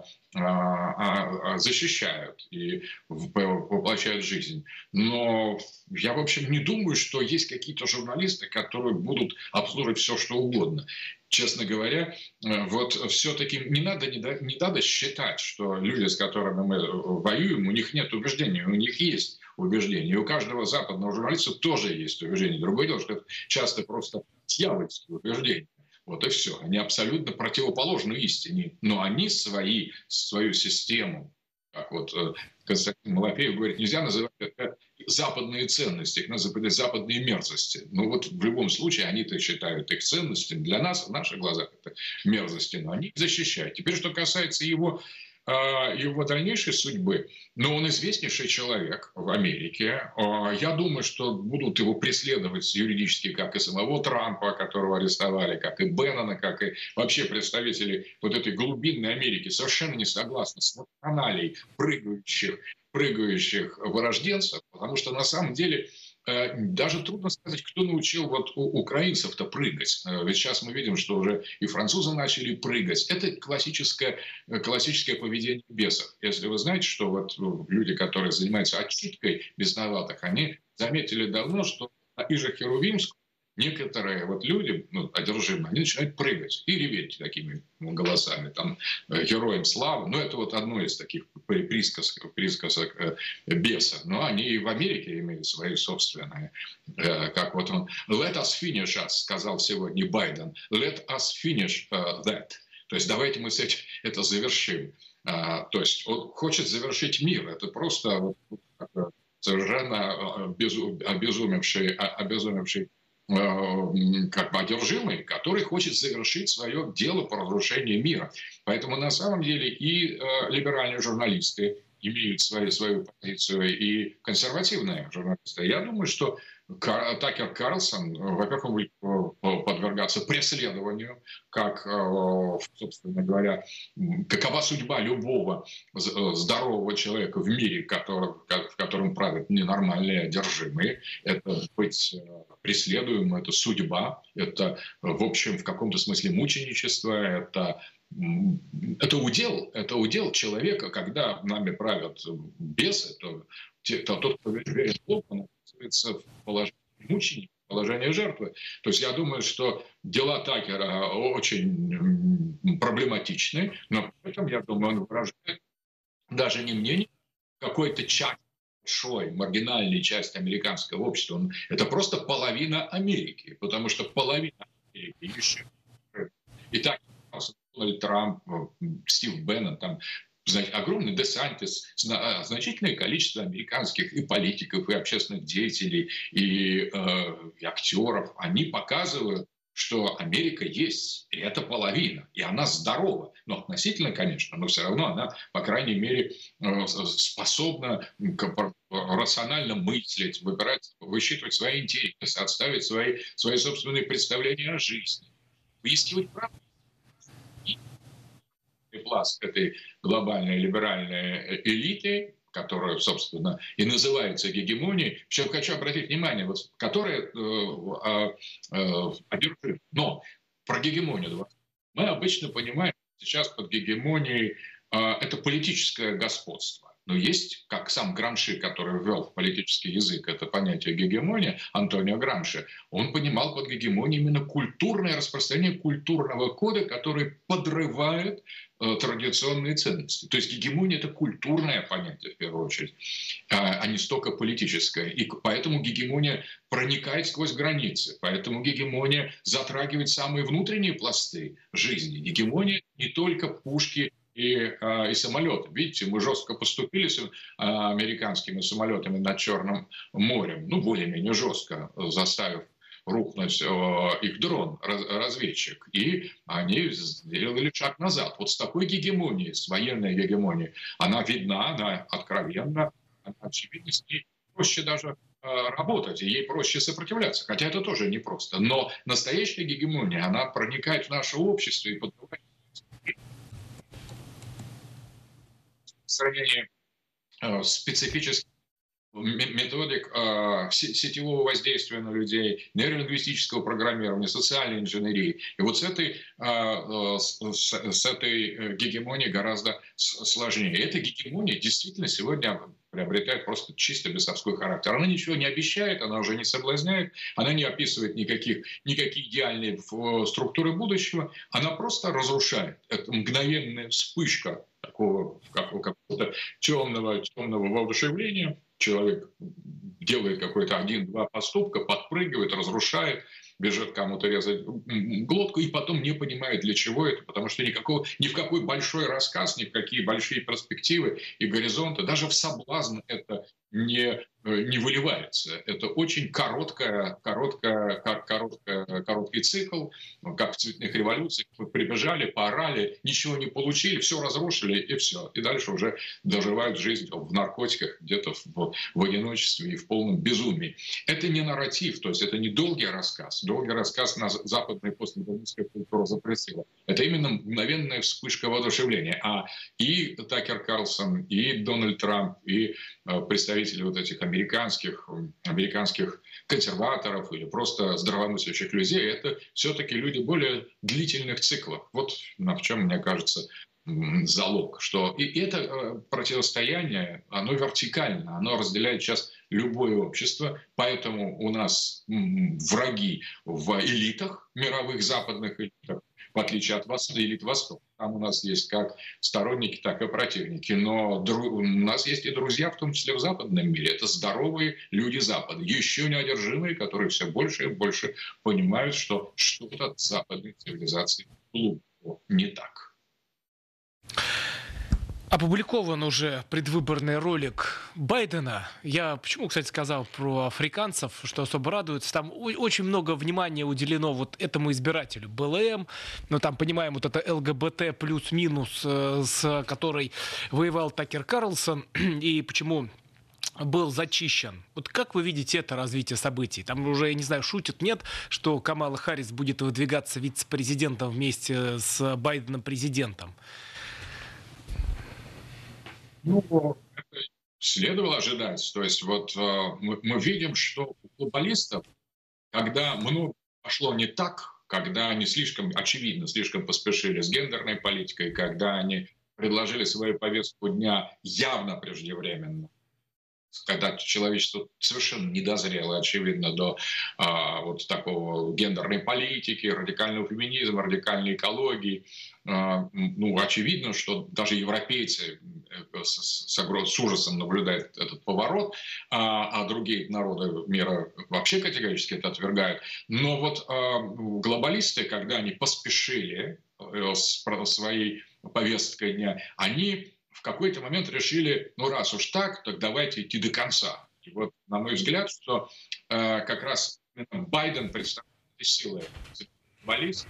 защищают и воплощают в жизнь. Но я, в общем, не думаю, что есть какие-то журналисты, которые будут обслуживать все, что угодно. Честно говоря, вот все-таки не надо, не надо считать, что люди, с которыми мы воюем, у них нет убеждений, у них есть убеждения. И у каждого западного журналиста тоже есть убеждения. Другое дело, что это часто просто дьявольские убеждения. Вот и все. Они абсолютно противоположны истине. Но они свои, свою систему, как вот Константин Малафеев говорит, нельзя называть это западные ценности, их надо называть западные мерзости. Но вот в любом случае они-то считают их ценностями. Для нас, в наших глазах, это мерзости, но они их защищают. Теперь, что касается его, его дальнейшей судьбы, но он известнейший человек в Америке. Я думаю, что будут его преследовать юридически, как и самого Трампа, которого арестовали, как и Беннона, как и вообще представители вот этой глубинной Америки, совершенно не согласны с вакханалией прыгающих, прыгающих вырожденцев, потому что на самом деле даже трудно сказать, кто научил вот украинцев-то прыгать. Ведь сейчас мы видим, что уже и французы начали прыгать. Это классическое, классическое поведение бесов. Если вы знаете, что вот люди, которые занимаются отчиткой бесноватых, они заметили давно, что на Иже Херувимском некоторые вот люди, ну, одержимые, они начинают прыгать и реветь такими голосами, там, героям славы. Ну, это вот одно из таких присказок, присказок э, беса. Но они и в Америке имеют свои собственные. Э, как вот он «Let us finish us», сказал сегодня Байден. «Let us finish uh, that». То есть давайте мы с этим это завершим. А, то есть он хочет завершить мир. Это просто вот, совершенно обезумевший, обезумевший как бы одержимый, который хочет завершить свое дело по разрушению мира. Поэтому на самом деле и э, либеральные журналисты, и имеют свою, свою позицию и консервативные журналисты. Я думаю, что Кар- Такер Карлсон, во-первых, он будет э, подвергаться преследованию, как, э, собственно говоря, м, какова судьба любого з- э, здорового человека в мире, который, ко- в котором правят ненормальные одержимые. Это быть э, преследуемым, это судьба, это, э, в общем, в каком-то смысле мученичество, это м, это удел, это удел человека, когда нами правят бесы, то, те- то тот, кто верит в Бога, он оказывается в положении мученика, в положении жертвы. То есть я думаю, что дела Такера очень м, проблематичны, но при этом, я думаю, он выражает даже не мнение какой-то части, большой, маргинальной части американского общества. Он- это просто половина Америки, потому что половина Америки еще. И так Дональд Трамп, Стив Беннон, там, знаете, огромный Десантис, зна- значительное количество американских и политиков, и общественных деятелей, и, э, и актеров, они показывают, что Америка есть, и это половина, и она здорова. Но относительно, конечно, но все равно она, по крайней мере, э, способна к- рационально мыслить, выбирать, высчитывать свои интересы, отставить свои, свои собственные представления о жизни, выискивать правду. И пласт этой глобальной либеральной элиты, которая, собственно, и называется гегемонией. Причем хочу обратить внимание, вот, которая э, э, одержима. Но про гегемонию мы обычно понимаем сейчас под гегемонией э, это политическое господство. Но есть, как сам Грамши, который ввел в политический язык это понятие гегемония, Антонио Грамши, он понимал под гегемонией именно культурное распространение культурного кода, который подрывает э, традиционные ценности. То есть гегемония – это культурное понятие, в первую очередь, а, а не столько политическое. И поэтому гегемония проникает сквозь границы, поэтому гегемония затрагивает самые внутренние пласты жизни. Гегемония не только пушки и, э, и самолеты. Видите, мы жестко поступили с э, американскими самолетами над Черным морем, ну, более-менее жестко, заставив рухнуть э, их дрон, раз, разведчик. И они сделали шаг назад. Вот с такой гегемонией, с военной гегемонией, она видна, она откровенна, она очевидна, с ней проще даже э, работать, и ей проще сопротивляться. Хотя это тоже непросто. Но настоящая гегемония, она проникает в наше общество и подрывает в сравнении э, специфических методик э, сетевого воздействия на людей, нейролингвистического программирования, социальной инженерии. И вот с этой, э, с, с этой гегемонией гораздо сложнее. И эта гегемония действительно сегодня приобретает просто чисто бесовской характер. Она ничего не обещает, она уже не соблазняет, она не описывает никаких, никакие идеальные структуры будущего, она просто разрушает. Это мгновенная вспышка такого какого-то темного, темного воодушевления. Человек делает какой-то один-два поступка, подпрыгивает, разрушает, бежит кому-то резать глотку и потом не понимает, для чего это, потому что никакого, ни в какой большой рассказ, ни в какие большие перспективы и горизонты, даже в соблазн это не, не выливается. Это очень короткая, короткая, короткая, короткий цикл, как в цветных революциях. Мы прибежали, поорали, ничего не получили, все разрушили и все. И дальше уже доживают жизнь в наркотиках, где-то в, в одиночестве и в полном безумии. Это не нарратив, то есть это не долгий рассказ. Долгий рассказ на западной постмодернистской культуре запретила. Это именно мгновенная вспышка воодушевления. А и Такер Карлсон, и Дональд Трамп, и э, представители вот этих американских, американских консерваторов или просто здравомыслящих людей, это все-таки люди более длительных циклов. Вот в чем, мне кажется, залог. Что... И это противостояние, оно вертикально, оно разделяет сейчас любое общество, поэтому у нас враги в элитах, мировых западных элитах, в отличие от вас, элит Востока. Там у нас есть как сторонники, так и противники. Но дру... у нас есть и друзья, в том числе в западном мире. Это здоровые люди Запада, еще неодержимые, которые все больше и больше понимают, что что-то с западной цивилизацией глубоко не так. Опубликован уже предвыборный ролик Байдена. Я почему, кстати, сказал про африканцев, что особо радуется. Там очень много внимания уделено вот этому избирателю. БЛМ, ну там, понимаем, вот это ЛГБТ плюс-минус, с которой воевал Такер Карлсон, и почему был зачищен. Вот как вы видите это развитие событий? Там уже, я не знаю, шутят, нет, что Камала Харрис будет выдвигаться вице-президентом вместе с Байденом президентом? Ну, это следовало ожидать. То есть вот э, мы, мы видим, что у глобалистов, когда много пошло не так, когда они слишком, очевидно, слишком поспешили с гендерной политикой, когда они предложили свою повестку дня явно преждевременно, когда человечество совершенно не дозрело, очевидно, до а, вот такого гендерной политики, радикального феминизма, радикальной экологии. А, ну, очевидно, что даже европейцы с, с, с ужасом наблюдают этот поворот, а, а другие народы мира вообще категорически это отвергают. Но вот а, глобалисты, когда они поспешили с своей повесткой дня, они в какой-то момент решили, ну раз уж так, так давайте идти до конца. И вот, на мой взгляд, что э, как раз Байден представляет силы глобалистов,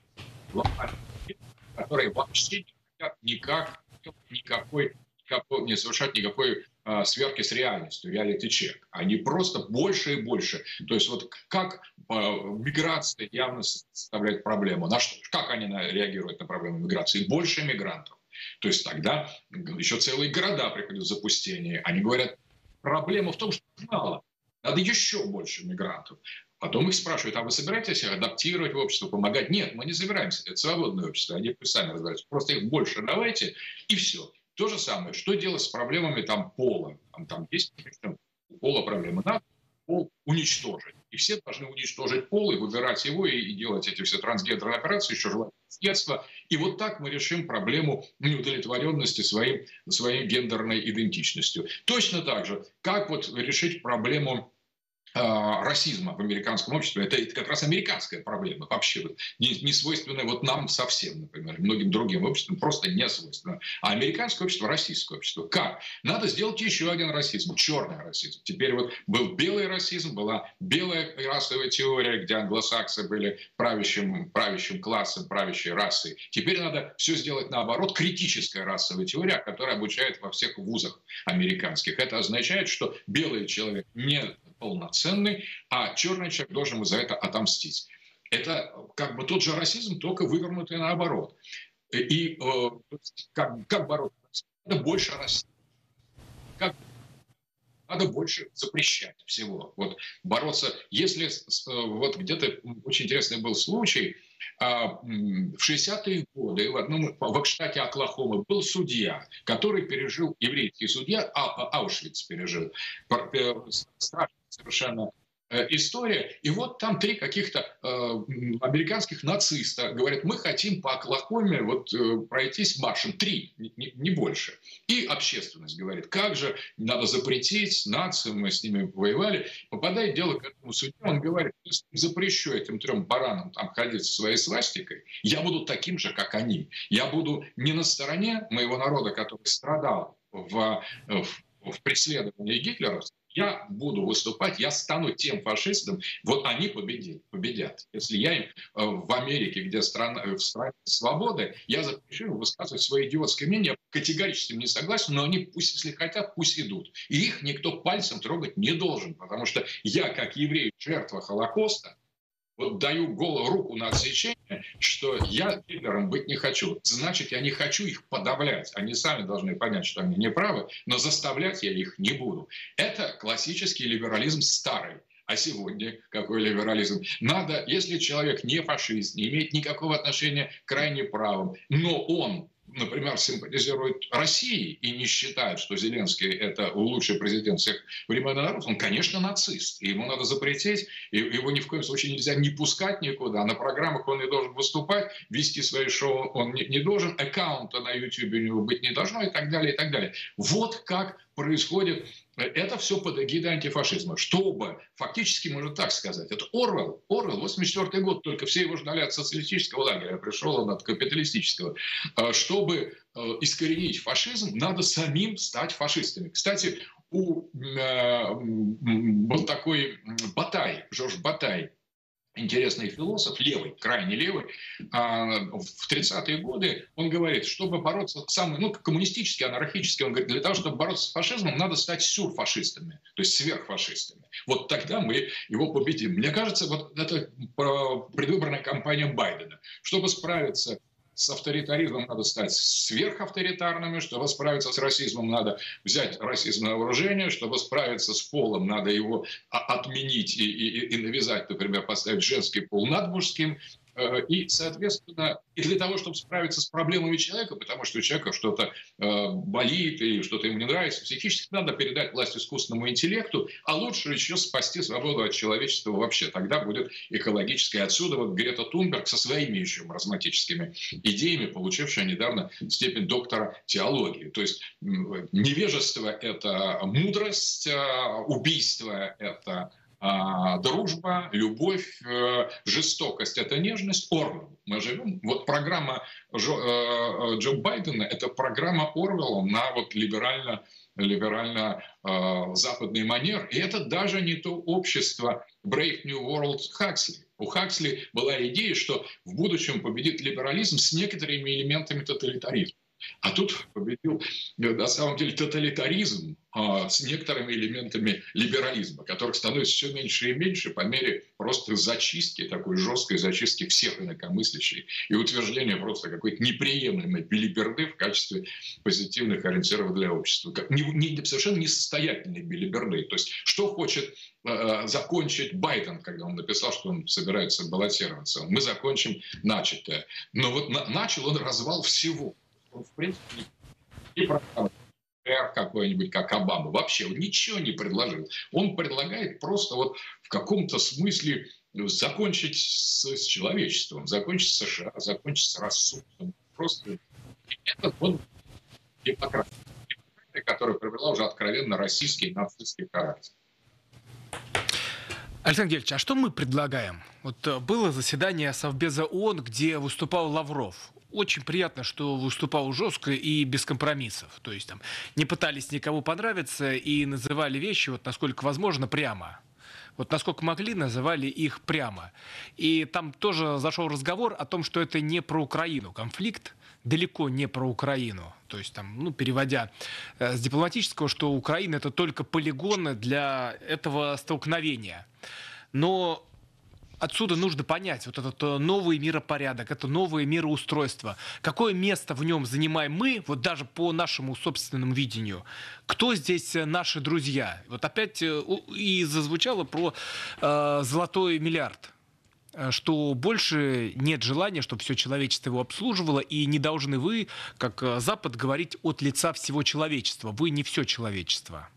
которые вообще не хотят никак, никакой, никакой, не совершать никакой э, сверки с реальностью, реалити-чек. Они просто больше и больше. То есть вот как э, миграция явно составляет проблему. На что, как они на, реагируют на проблему миграции? Больше мигрантов. То есть тогда еще целые города приходят в запустение. Они говорят, проблема в том, что мало, надо еще больше мигрантов. Потом их спрашивают, а вы собираетесь их адаптировать в общество, помогать? Нет, мы не собираемся, это свободное общество, они пусть сами разбираются. Просто их больше давайте, и все. То же самое, что делать с проблемами там, пола? Там, там есть у пола проблемы, надо пол уничтожить. И все должны уничтожить пол и выбирать его, и, и делать эти все трансгендерные операции, еще желательно с детства. И вот так мы решим проблему неудовлетворенности своим, своей гендерной идентичностью. Точно так же, как вот решить проблему расизма в американском обществе. Это, это как раз американская проблема вообще. Вот, не, не свойственная вот нам совсем, например, многим другим обществам просто не свойственно. А американское общество, российское общество. Как? Надо сделать еще один расизм, черный расизм. Теперь вот был белый расизм, была белая расовая теория, где англосаксы были правящим, правящим классом, правящей расой. Теперь надо все сделать наоборот. Критическая расовая теория, которая обучает во всех вузах американских. Это означает, что белый человек не полноценный, а черный человек должен ему за это отомстить. Это как бы тот же расизм, только вывернутый наоборот. И э, как, как бороться? Надо больше расизма. Как? Надо больше запрещать всего. Вот бороться. Если вот где-то очень интересный был случай, в шестидесятые годы в одном в штате Оклахома был судья, который пережил, еврейский судья, а, Аушвиц пережил, страшная совершенно история. И вот там три каких-то э, американских нациста говорят, мы хотим по Оклахоме вот, э, пройтись маршем, три, не, не больше. И общественность говорит, как же надо запретить нациям, мы с ними воевали. Попадает дело к этому судье, он говорит, если запрещу этим трем баранам там ходить со своей свастикой, я буду таким же, как они. Я буду не на стороне моего народа, который страдал в, в, в преследовании Гитлера, я буду выступать, я стану тем фашистом, вот они победят. победят. Если я им в Америке, где страна, в стране свободы, я запрещу им высказывать свои идиотские мнения, я категорически не согласен, но они пусть, если хотят, пусть идут. И их никто пальцем трогать не должен, потому что я, как еврей, жертва Холокоста, вот даю голову, руку на отсечение, что я лидером быть не хочу. Значит, я не хочу их подавлять. Они сами должны понять, что они не правы, но заставлять я их не буду. Это классический либерализм старый. А сегодня какой либерализм? Надо, если человек не фашист, не имеет никакого отношения к крайним правым, но он, например, симпатизирует России и не считает, что Зеленский – это лучший президент всех времен и народов, он, конечно, нацист. И ему надо запретить, и его ни в коем случае нельзя не пускать никуда. На программах он не должен выступать, вести свои шоу он не, не должен, аккаунта на YouTube у него быть не должно и так далее, и так далее. Вот как происходит это все под эгидой антифашизма. Чтобы, фактически можно так сказать, это Орвелл, Орвелл, восемьдесят четвёртый год, только все его ждали от социалистического лагеря, пришел он от капиталистического. Чтобы искоренить фашизм, надо самим стать фашистами. Кстати, у э, был такой Батай, Жорж Батай, интересный философ, левый, крайне левый, в тридцатые годы он говорит, чтобы бороться, самый, ну, коммунистически, анархически, он говорит, для того, чтобы бороться с фашизмом, надо стать сюрфашистами, то есть сверхфашистами. Вот тогда мы его победим. Мне кажется, вот это предвыборная кампания Байдена. Чтобы справиться с авторитаризмом, надо стать сверхавторитарными. Чтобы справиться с расизмом, надо взять расизм на вооружение. Чтобы справиться с полом, надо его отменить и, и, и навязать, например, поставить женский пол над мужским. И, соответственно, и для того, чтобы справиться с проблемами человека, потому что у человека что-то э, болит или что-то ему не нравится, психически надо передать власть искусственному интеллекту, а лучше еще спасти свободу от человечества вообще. Тогда будет экологическое. Отсюда вот Грета Тунберг со своими еще маразматическими идеями, получившая недавно степень доктора теологии. То есть невежество – это мудрость, убийство – это А, дружба, любовь, э, жестокость – это нежность. Орвелл. Мы живем. Вот программа Джо, э, Джо Байдена – это программа Орвелла на вот либерально, либерально э, западный манер. И это даже не то общество Brave New World Хаксли. У Хаксли была идея, что в будущем победит либерализм с некоторыми элементами тоталитаризма. А тут победил, на самом деле, тоталитаризм а, с некоторыми элементами либерализма, которых становится все меньше и меньше по мере просто зачистки, такой жесткой зачистки всех инакомыслящих и утверждения просто какой-то неприемлемой билиберды в качестве позитивных ориентиров для общества. Не, не, совершенно несостоятельной билиберды. То есть, что хочет э, закончить Байден, когда он написал, что он собирается баллотироваться. Мы закончим начатое. Но вот на, начал он развал всего. Он, в принципе, не продал какой-нибудь, как Обама. Вообще он ничего не предложил. Он предлагает просто вот в каком-то смысле закончить с, с человечеством, закончить с США, закончить с рассудком. Просто это он демократ, которая привела уже откровенно российский нацистский характер. Александр Гельевич, а что мы предлагаем? Вот было заседание Совбеза ООН, где выступал Лавров. Очень приятно, что выступал жестко и без компромиссов. То есть там не пытались никому понравиться и называли вещи, вот насколько возможно, прямо. Вот насколько могли, называли их прямо. И там тоже зашел разговор о том, что это не про Украину. Конфликт далеко не про Украину. То есть там, ну, переводя э, с дипломатического, что Украина — это только полигоны для этого столкновения. Но отсюда нужно понять вот этот новый миропорядок, это новое мироустройство. Какое место в нем занимаем мы, вот даже по нашему собственному видению? Кто здесь наши друзья? Вот опять и зазвучало про э, золотой миллиард, что больше нет желания, чтобы все человечество его обслуживало, и не должны вы, как Запад, говорить от лица всего человечества. Вы не все человечество.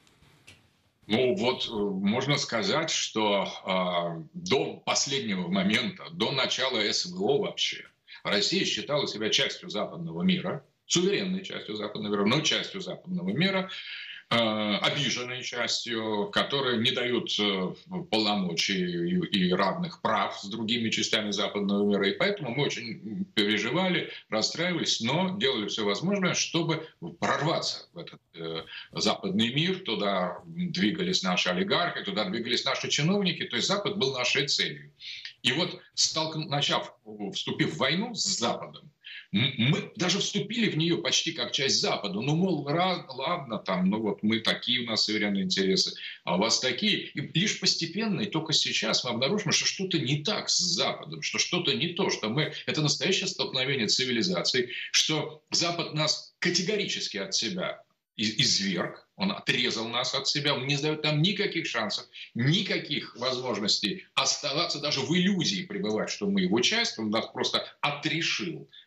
Ну вот можно сказать, что э, до последнего момента, до начала СВО вообще, Россия считала себя частью западного мира, суверенной частью западного мира, но частью западного мира, э, обиженной частью, которая не дают э, полномочий и, и равных прав с другими частями западного мира. И поэтому мы очень переживали, расстраивались, но делали все возможное, чтобы прорваться в этот э, западный мир. Туда двигались наши олигархи, туда двигались наши чиновники. То есть Запад был нашей целью. И вот, столкну, начав, вступив в войну с Западом, мы даже вступили в нее почти как часть Запада. Ну, мол, ладно, там, ну вот мы такие, у нас суверенные интересы, а у вас такие. И лишь постепенно, и только сейчас мы обнаружим, что что-то не так с Западом, что что-то не то, что мы... Это настоящее столкновение цивилизаций, что Запад нас категорически от себя изверг, он отрезал нас от себя, он не дает нам никаких шансов, никаких возможностей оставаться даже в иллюзии пребывать, что мы его часть, он нас просто отрешил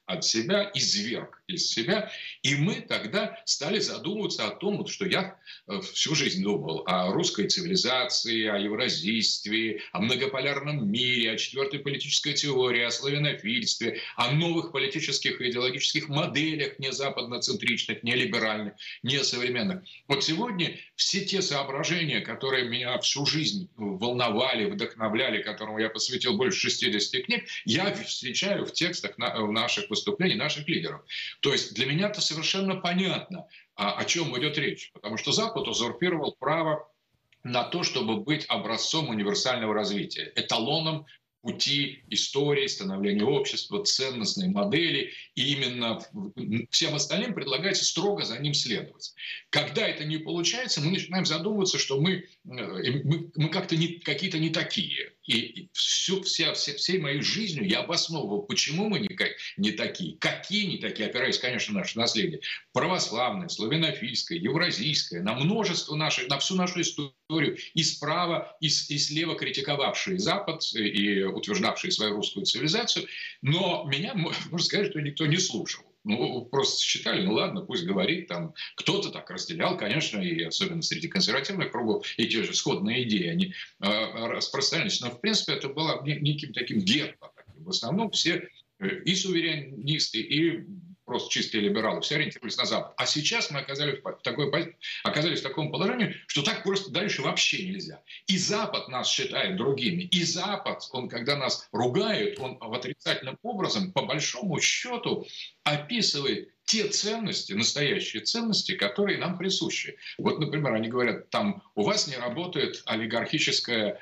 от себя, изверг из себя. И мы тогда стали задумываться о том, вот, что я всю жизнь думал о русской цивилизации, о евразийстве, о многополярном мире, о четвертой политической теории, о славянофильстве, о новых политических и идеологических моделях, не западноцентричных, не либеральных, не современных. Вот сегодня все те соображения, которые меня всю жизнь волновали, вдохновляли, которым я посвятил больше шестидесяти книг, я встречаю в текстах наших выступлений, наших лидеров. То есть для меня это совершенно понятно, о чем идет речь. Потому что Запад узурпировал право на то, чтобы быть образцом универсального развития, эталоном пути истории, становления общества, ценностной модели. И именно всем остальным предлагается строго за ним следовать. Когда это не получается, мы начинаем задумываться, что мы, мы, мы как-то не, какие-то не такие. И всю, вся, вся, всей моей жизнью я обосновывал, почему мы не, не такие, какие не такие, опираясь, конечно, на наше наследие. Православное, славянофильское, евразийское, на множество наших, на всю нашу историю, и справа, и, и слева критиковавшие Запад, и утверждавшие свою русскую цивилизацию. Но меня, можно сказать, что никто не слушал. Ну, просто считали, ну ладно, пусть говорит, там кто-то так разделял, конечно, и особенно среди консервативных кругов эти же сходные идеи, они э, распространялись. Но, в принципе, это было неким таким гетто. В основном все и суверенисты, и просто чистые либералы, все ориентировались на Запад. А сейчас мы оказались в, такой, оказались в таком положении, что так просто дальше вообще нельзя. И Запад нас считает другими. И Запад, он, когда нас ругает, он в отрицательном образом, по большому счету, описывает те ценности, настоящие ценности, которые нам присущи. Вот, например, они говорят, там у вас не работает олигархическая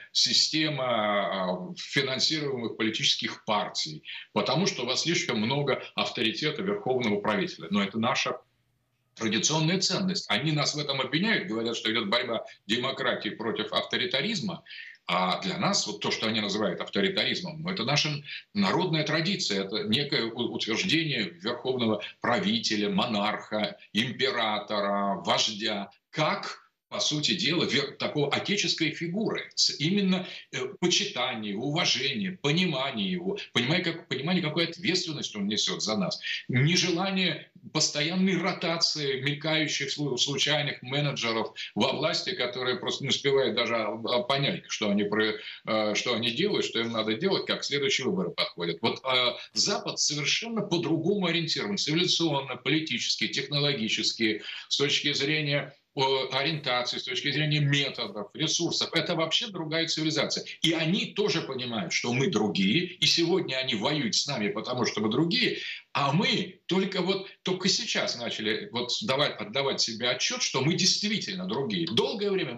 система финансируемых политических партий, потому что у вас слишком много авторитета верховного правителя. Но это наша традиционная ценность. Они нас в этом обвиняют, говорят, что идет борьба демократии против авторитаризма. А для нас вот то, что они называют авторитаризмом, это наша народная традиция, это некое утверждение верховного правителя, монарха, императора, вождя, как, по сути дела, такой отеческой фигуры. Именно почитание, уважение, понимание его, понимание, как, понимание, какую ответственность он несет за нас. Нежелание постоянной ротации мелькающих случайных менеджеров во власти, которые просто не успевают даже понять, что они, что они делают, что им надо делать, как следующие выборы подходят. Вот Запад совершенно по-другому ориентирован, цивилизационно, политически, технологически, с точки зрения ориентации, с точки зрения методов, ресурсов. Это вообще другая цивилизация. И они тоже понимают, что мы другие, и сегодня они воюют с нами, потому что мы другие, а мы только вот только сейчас начали вот давать, отдавать себе отчет, что мы действительно другие. Долгое время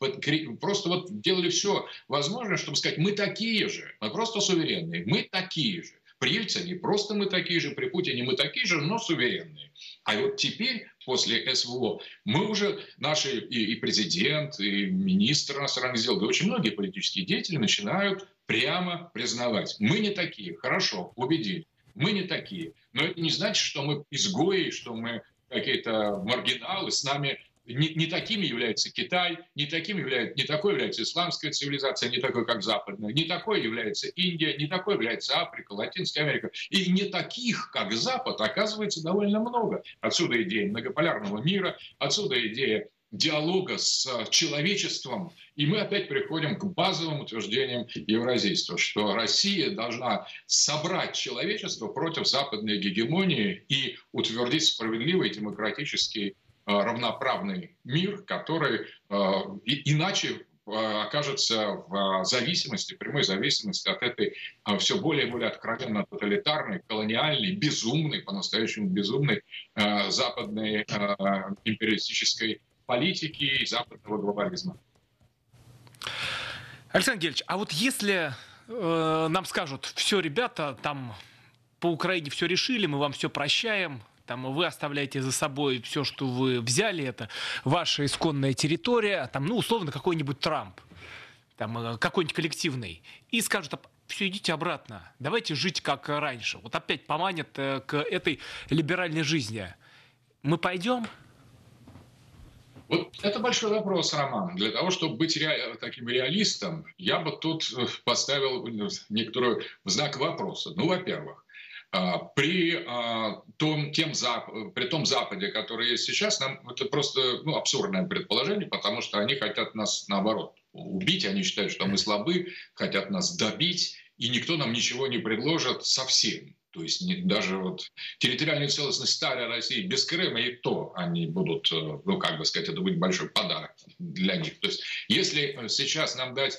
мы просто вот делали все возможное, чтобы сказать, мы такие же, мы просто суверенные, мы такие же. При Ельцине просто мы такие же, при Путине мы такие же, но суверенные. А вот теперь, после СВО, мы уже, наши и, и президент, и министр иностранных дел, да очень многие политические деятели начинают прямо признавать. Мы не такие, хорошо, убедили. Мы не такие. Но это не значит, что мы изгои, что мы какие-то маргиналы, с нами... Не, не таким является Китай, не, таким является, не такой является исламская цивилизация, не такой, как западная, не такой является Индия, не такой является Африка, Латинская Америка. И не таких, как Запад, оказывается довольно много. Отсюда идея многополярного мира, отсюда идея диалога с человечеством. И мы опять приходим к базовым утверждениям евразийства, что Россия должна собрать человечество против западной гегемонии и утвердить справедливый демократический равноправный мир, который э, иначе э, окажется в зависимости, прямой зависимости от этой э, все более и более откровенно тоталитарной, колониальной, безумной, по-настоящему безумной э, западной э, империалистической политики и западного глобализма. Александр Гельевич, а вот если э, нам скажут, все, ребята, там по Украине все решили, мы вам все прощаем, там вы оставляете за собой все, что вы взяли, это ваша исконная территория, там, ну, условно, какой-нибудь Трамп, там, какой-нибудь коллективный, и скажут, все, идите обратно, давайте жить как раньше. Вот опять поманят к этой либеральной жизни. Мы пойдем? Вот это большой вопрос, Роман. Для того, чтобы быть ре... таким реалистом, я бы тут поставил некоторую знак вопроса. Ну, во-первых, При том, тем, при том Западе, который есть сейчас, нам это просто ну, абсурдное предположение, потому что они хотят нас, наоборот, убить. Они считают, что мы слабы, хотят нас добить, и никто нам ничего не предложит совсем. То есть не, даже вот территориальную целостность старой России без Крыма, и то они будут, ну, как бы сказать, это будет большой подарок для них. То есть если сейчас нам дать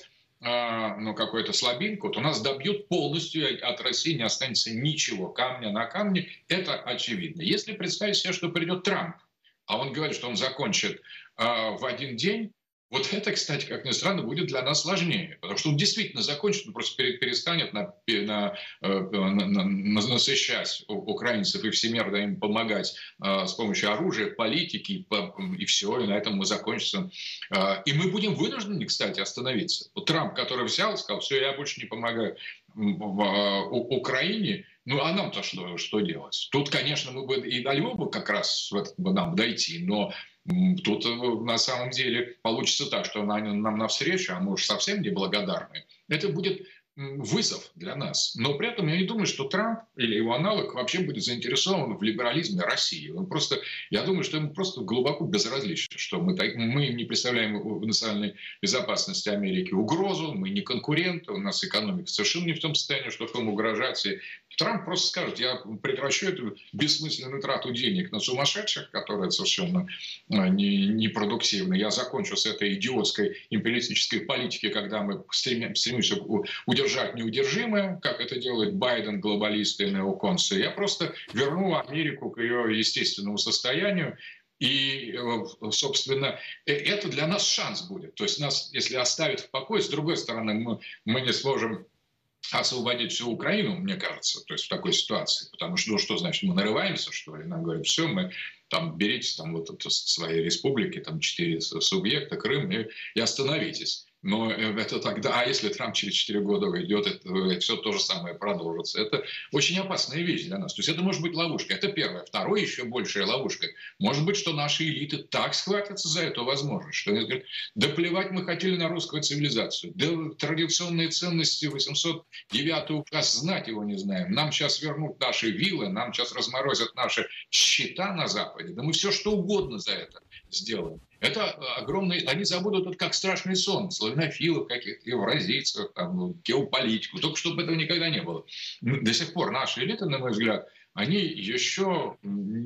ну, какую-то слабинку, то нас добьют полностью, от России не останется ничего, камня на камне, это очевидно. Если представить себе, что придет Трамп, а он говорит, что он закончит э, в один день, вот это, кстати, как ни странно, будет для нас сложнее, потому что он действительно закончит, он просто перестанет на, на, на, на, насыщать украинцев и всемерно им помогать э, с помощью оружия, политики, и, и все, и на этом мы закончим. Э, и мы будем вынуждены, кстати, остановиться. Вот Трамп, который взял и сказал, все, я больше не помогаю в, э, Украине, ну а нам-то что, что делать? Тут, конечно, мы бы и дали бы как раз в это бы нам дойти, но тут на самом деле получится так, что нам, нам навстречу, а мы уж совсем неблагодарны. Это будет вызов для нас. Но при этом я не думаю, что Трамп или его аналог вообще будет заинтересован в либерализме России. Он просто, я думаю, что ему просто глубоко безразлично, что мы, мы не представляем в национальной безопасности Америки угрозу, мы не конкуренты, у нас экономика совершенно не в том состоянии, чтобы ему угрожать. И Трамп просто скажет, я прекращу эту бессмысленную трату денег на сумасшедших, которая совершенно непродуктивна. Я закончу с этой идиотской империалистической политики, когда мы стремимся удержать неудержимое, как это делает Байден, глобалисты и неоконцы. Я просто верну Америку к ее естественному состоянию. И, собственно, это для нас шанс будет. То есть нас, если оставят в покое, с другой стороны, мы, мы не сможем освободить всю Украину, мне кажется, то есть в такой ситуации. Потому что, ну что значит, мы нарываемся, что ли? Нам говорят, все, мы там берите там, вот это, свои республики, там четыре субъекта, Крым, и, и остановитесь. Но это тогда, а если Трамп через четыре года уйдет, это, это все то же самое продолжится. Это очень опасная вещь для нас. То есть это может быть ловушка. Это первое. Второе, еще большая ловушка. Может быть, что наши элиты так схватятся за эту возможность, что они говорят, да плевать мы хотели на русскую цивилизацию. Да традиционные ценности восемьсот девятый указ, знать его не знаем. Нам сейчас вернут наши виллы, нам сейчас разморозят наши счета на Западе. Да мы все что угодно за это сделаем. Это огромный... Они забудут это как страшный сон. Славянофилов каких-то, евразийцев, там, геополитику. Только чтобы этого никогда не было. До сих пор наши элиты, на мой взгляд, они еще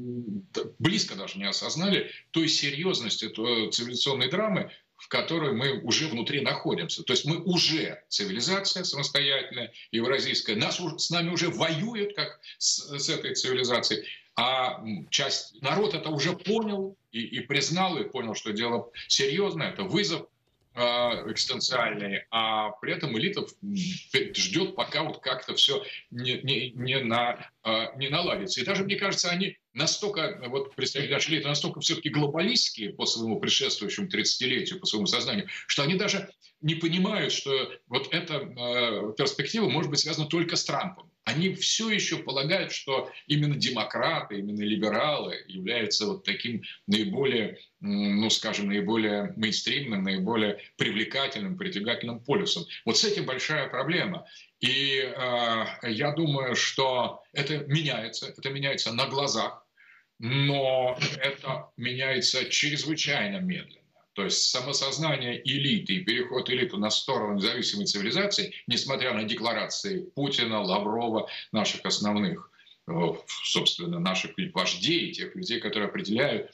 близко даже не осознали той серьезности той цивилизационной драмы, в которой мы уже внутри находимся. То есть мы уже цивилизация самостоятельная, евразийская. Нас, с нами уже воюют как с, с этой цивилизацией. А часть, народ это уже понял и, и признал, и понял, что дело серьезное, это вызов э, экзистенциальный, а при этом элита ждет, пока вот как-то все не, не, не, на, э, не наладится. И даже, мне кажется, они настолько, вот представители нашей элиты, настолько все-таки глобалистские по своему предшествующему тридцатилетию, по своему сознанию, что они даже не понимают, что вот эта э, перспектива может быть связана только с Трампом. Они все еще полагают, что именно демократы, именно либералы являются вот таким наиболее, ну, скажем, наиболее мейнстримным, наиболее привлекательным, притягательным полюсом. Вот с этим большая проблема. И э, я думаю, что это меняется, это меняется на глазах, но это меняется чрезвычайно медленно. То есть самосознание элиты и переход элиты на сторону независимой цивилизации, несмотря на декларации Путина, Лаврова, наших основных, собственно, наших вождей, тех людей, которые определяют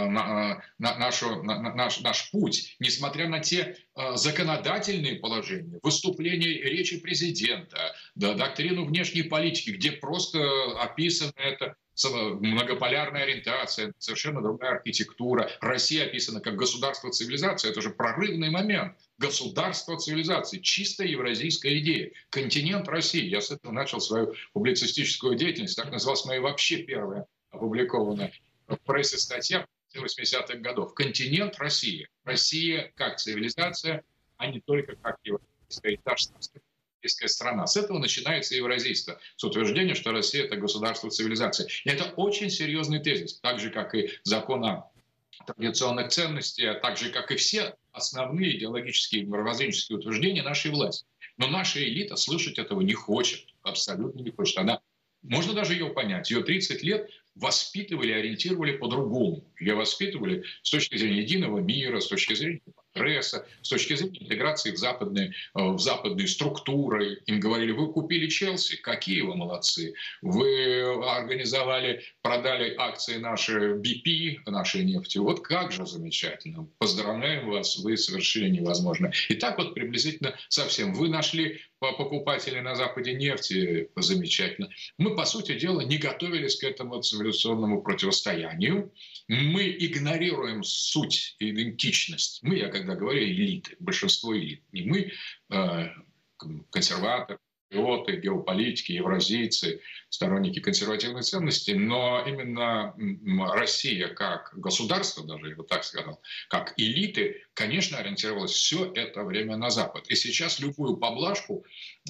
нашу, наш, наш путь, несмотря на те законодательные положения, выступления речи президента, доктрину внешней политики, где просто описано это, многополярная ориентация, совершенно другая архитектура. Россия описана как государство-цивилизация. Это же прорывный момент. Государство-цивилизации. Чистая евразийская идея. Континент России. Я с этого начал свою публицистическую деятельность. Так называлась моя вообще первая опубликованная в прессе статья восьмидесятых годов. Континент России. Россия как цивилизация, а не только как евразийская этажность. Страна. С этого начинается евразийство, с утверждения, что Россия – это государство-цивилизация. И это очень серьезный тезис, так же, как и закон о традиционных ценностях, а так же, как и все основные идеологические и мировоззренческие утверждения нашей власти. Но наша элита слышать этого не хочет, абсолютно не хочет. Она Можно даже ее понять. Ее тридцать лет воспитывали, ориентировали по-другому. Ее воспитывали с точки зрения единого мира, с точки зрения прогресса, с точки зрения интеграции в западные, в западные структуры. Им говорили: вы купили Челси, какие вы молодцы. Вы организовали, продали акции нашей би пи, нашей нефти. Вот как же замечательно. Поздравляем вас, вы совершили невозможное. И так вот приблизительно совсем. Вы нашли покупателей на Западе нефти, замечательно. Мы, по сути дела, не готовились к этому цивилизационному противостоянию. Мы игнорируем суть, идентичность. Мы, я когда говорю, элиты, большинство элит. Не мы, э, консерваторы, патриоты, геополитики, евразийцы, сторонники консервативной ценности, но именно Россия как государство, даже я бы так сказал, как элиты, конечно, ориентировалась все это время на Запад. И сейчас любую поблажку,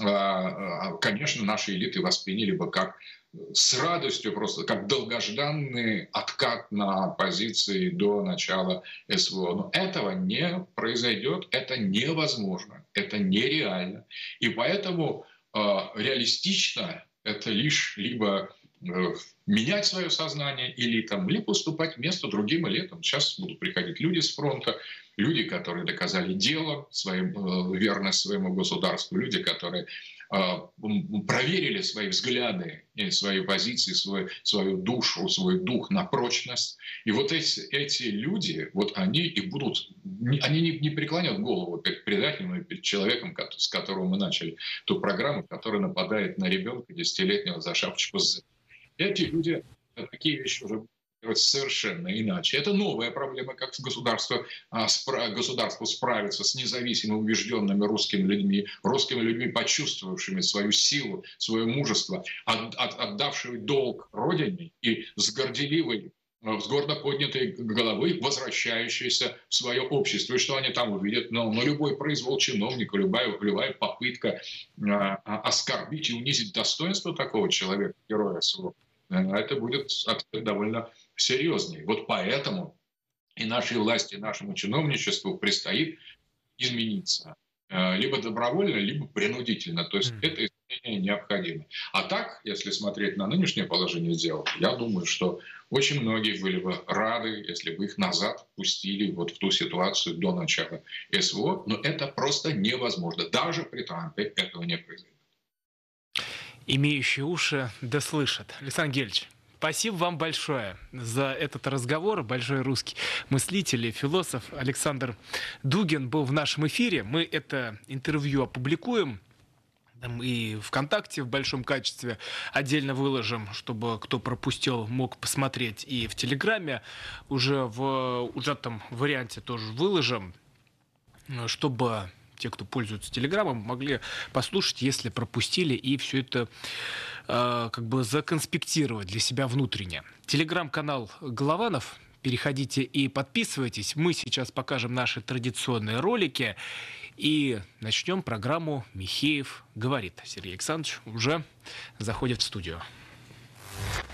конечно, наши элиты восприняли бы как с радостью, просто как долгожданный откат на позиции до начала СВО. Но этого не произойдет, это невозможно, это нереально. И поэтому э, реалистично это лишь либо э, менять свое сознание элитам, либо уступать место другим элитам. Сейчас будут приходить люди с фронта, люди, которые доказали дело, своим, э, верность своему государству, люди, которые проверили свои взгляды, свои позиции, свою, свою душу, свой дух на прочность. И вот эти, эти люди, вот они и будут, они не, не преклонят голову перед предателем и перед человеком, с которого мы начали ту программу, которая нападает на ребенка десятилетнего за шапочку. Эти люди такие вещи уже совершенно иначе. Это новая проблема, как государство, государство справится с независимо убежденными русскими людьми, русскими людьми, почувствовавшими свою силу, свое мужество, отдавшими долг Родине и с горделивой, с гордо поднятой головой возвращающиеся в свое общество. И что они там увидят? Ну, ну любой произвол чиновника, любая, любая попытка а, оскорбить и унизить достоинство такого человека, героя своего, это будет довольно серьезнее. Вот поэтому и нашей власти, и нашему чиновничеству предстоит измениться. Либо добровольно, либо принудительно. То есть mm. это изменение необходимо. А так, если смотреть на нынешнее положение дел, я думаю, что очень многие были бы рады, если бы их назад пустили вот в ту ситуацию до начала СВО. Но это просто невозможно. Даже при Трампе этого не произойдет. Имеющие уши да слышат. Александр Гельевич, спасибо вам большое за этот разговор. Большой русский мыслитель и философ Александр Дугин был в нашем эфире. Мы это интервью опубликуем и ВКонтакте в большом качестве отдельно выложим, чтобы кто пропустил, мог посмотреть. И в Телеграме уже в ужатом варианте тоже выложим, чтобы те, кто пользуется Телеграмом, могли послушать, если пропустили, и все это э, как бы законспектировать для себя внутренне. Телеграм-канал Голованов. Переходите и подписывайтесь. Мы сейчас покажем наши традиционные ролики и начнем программу «Михеев говорит». Сергей Александрович уже заходит в студию.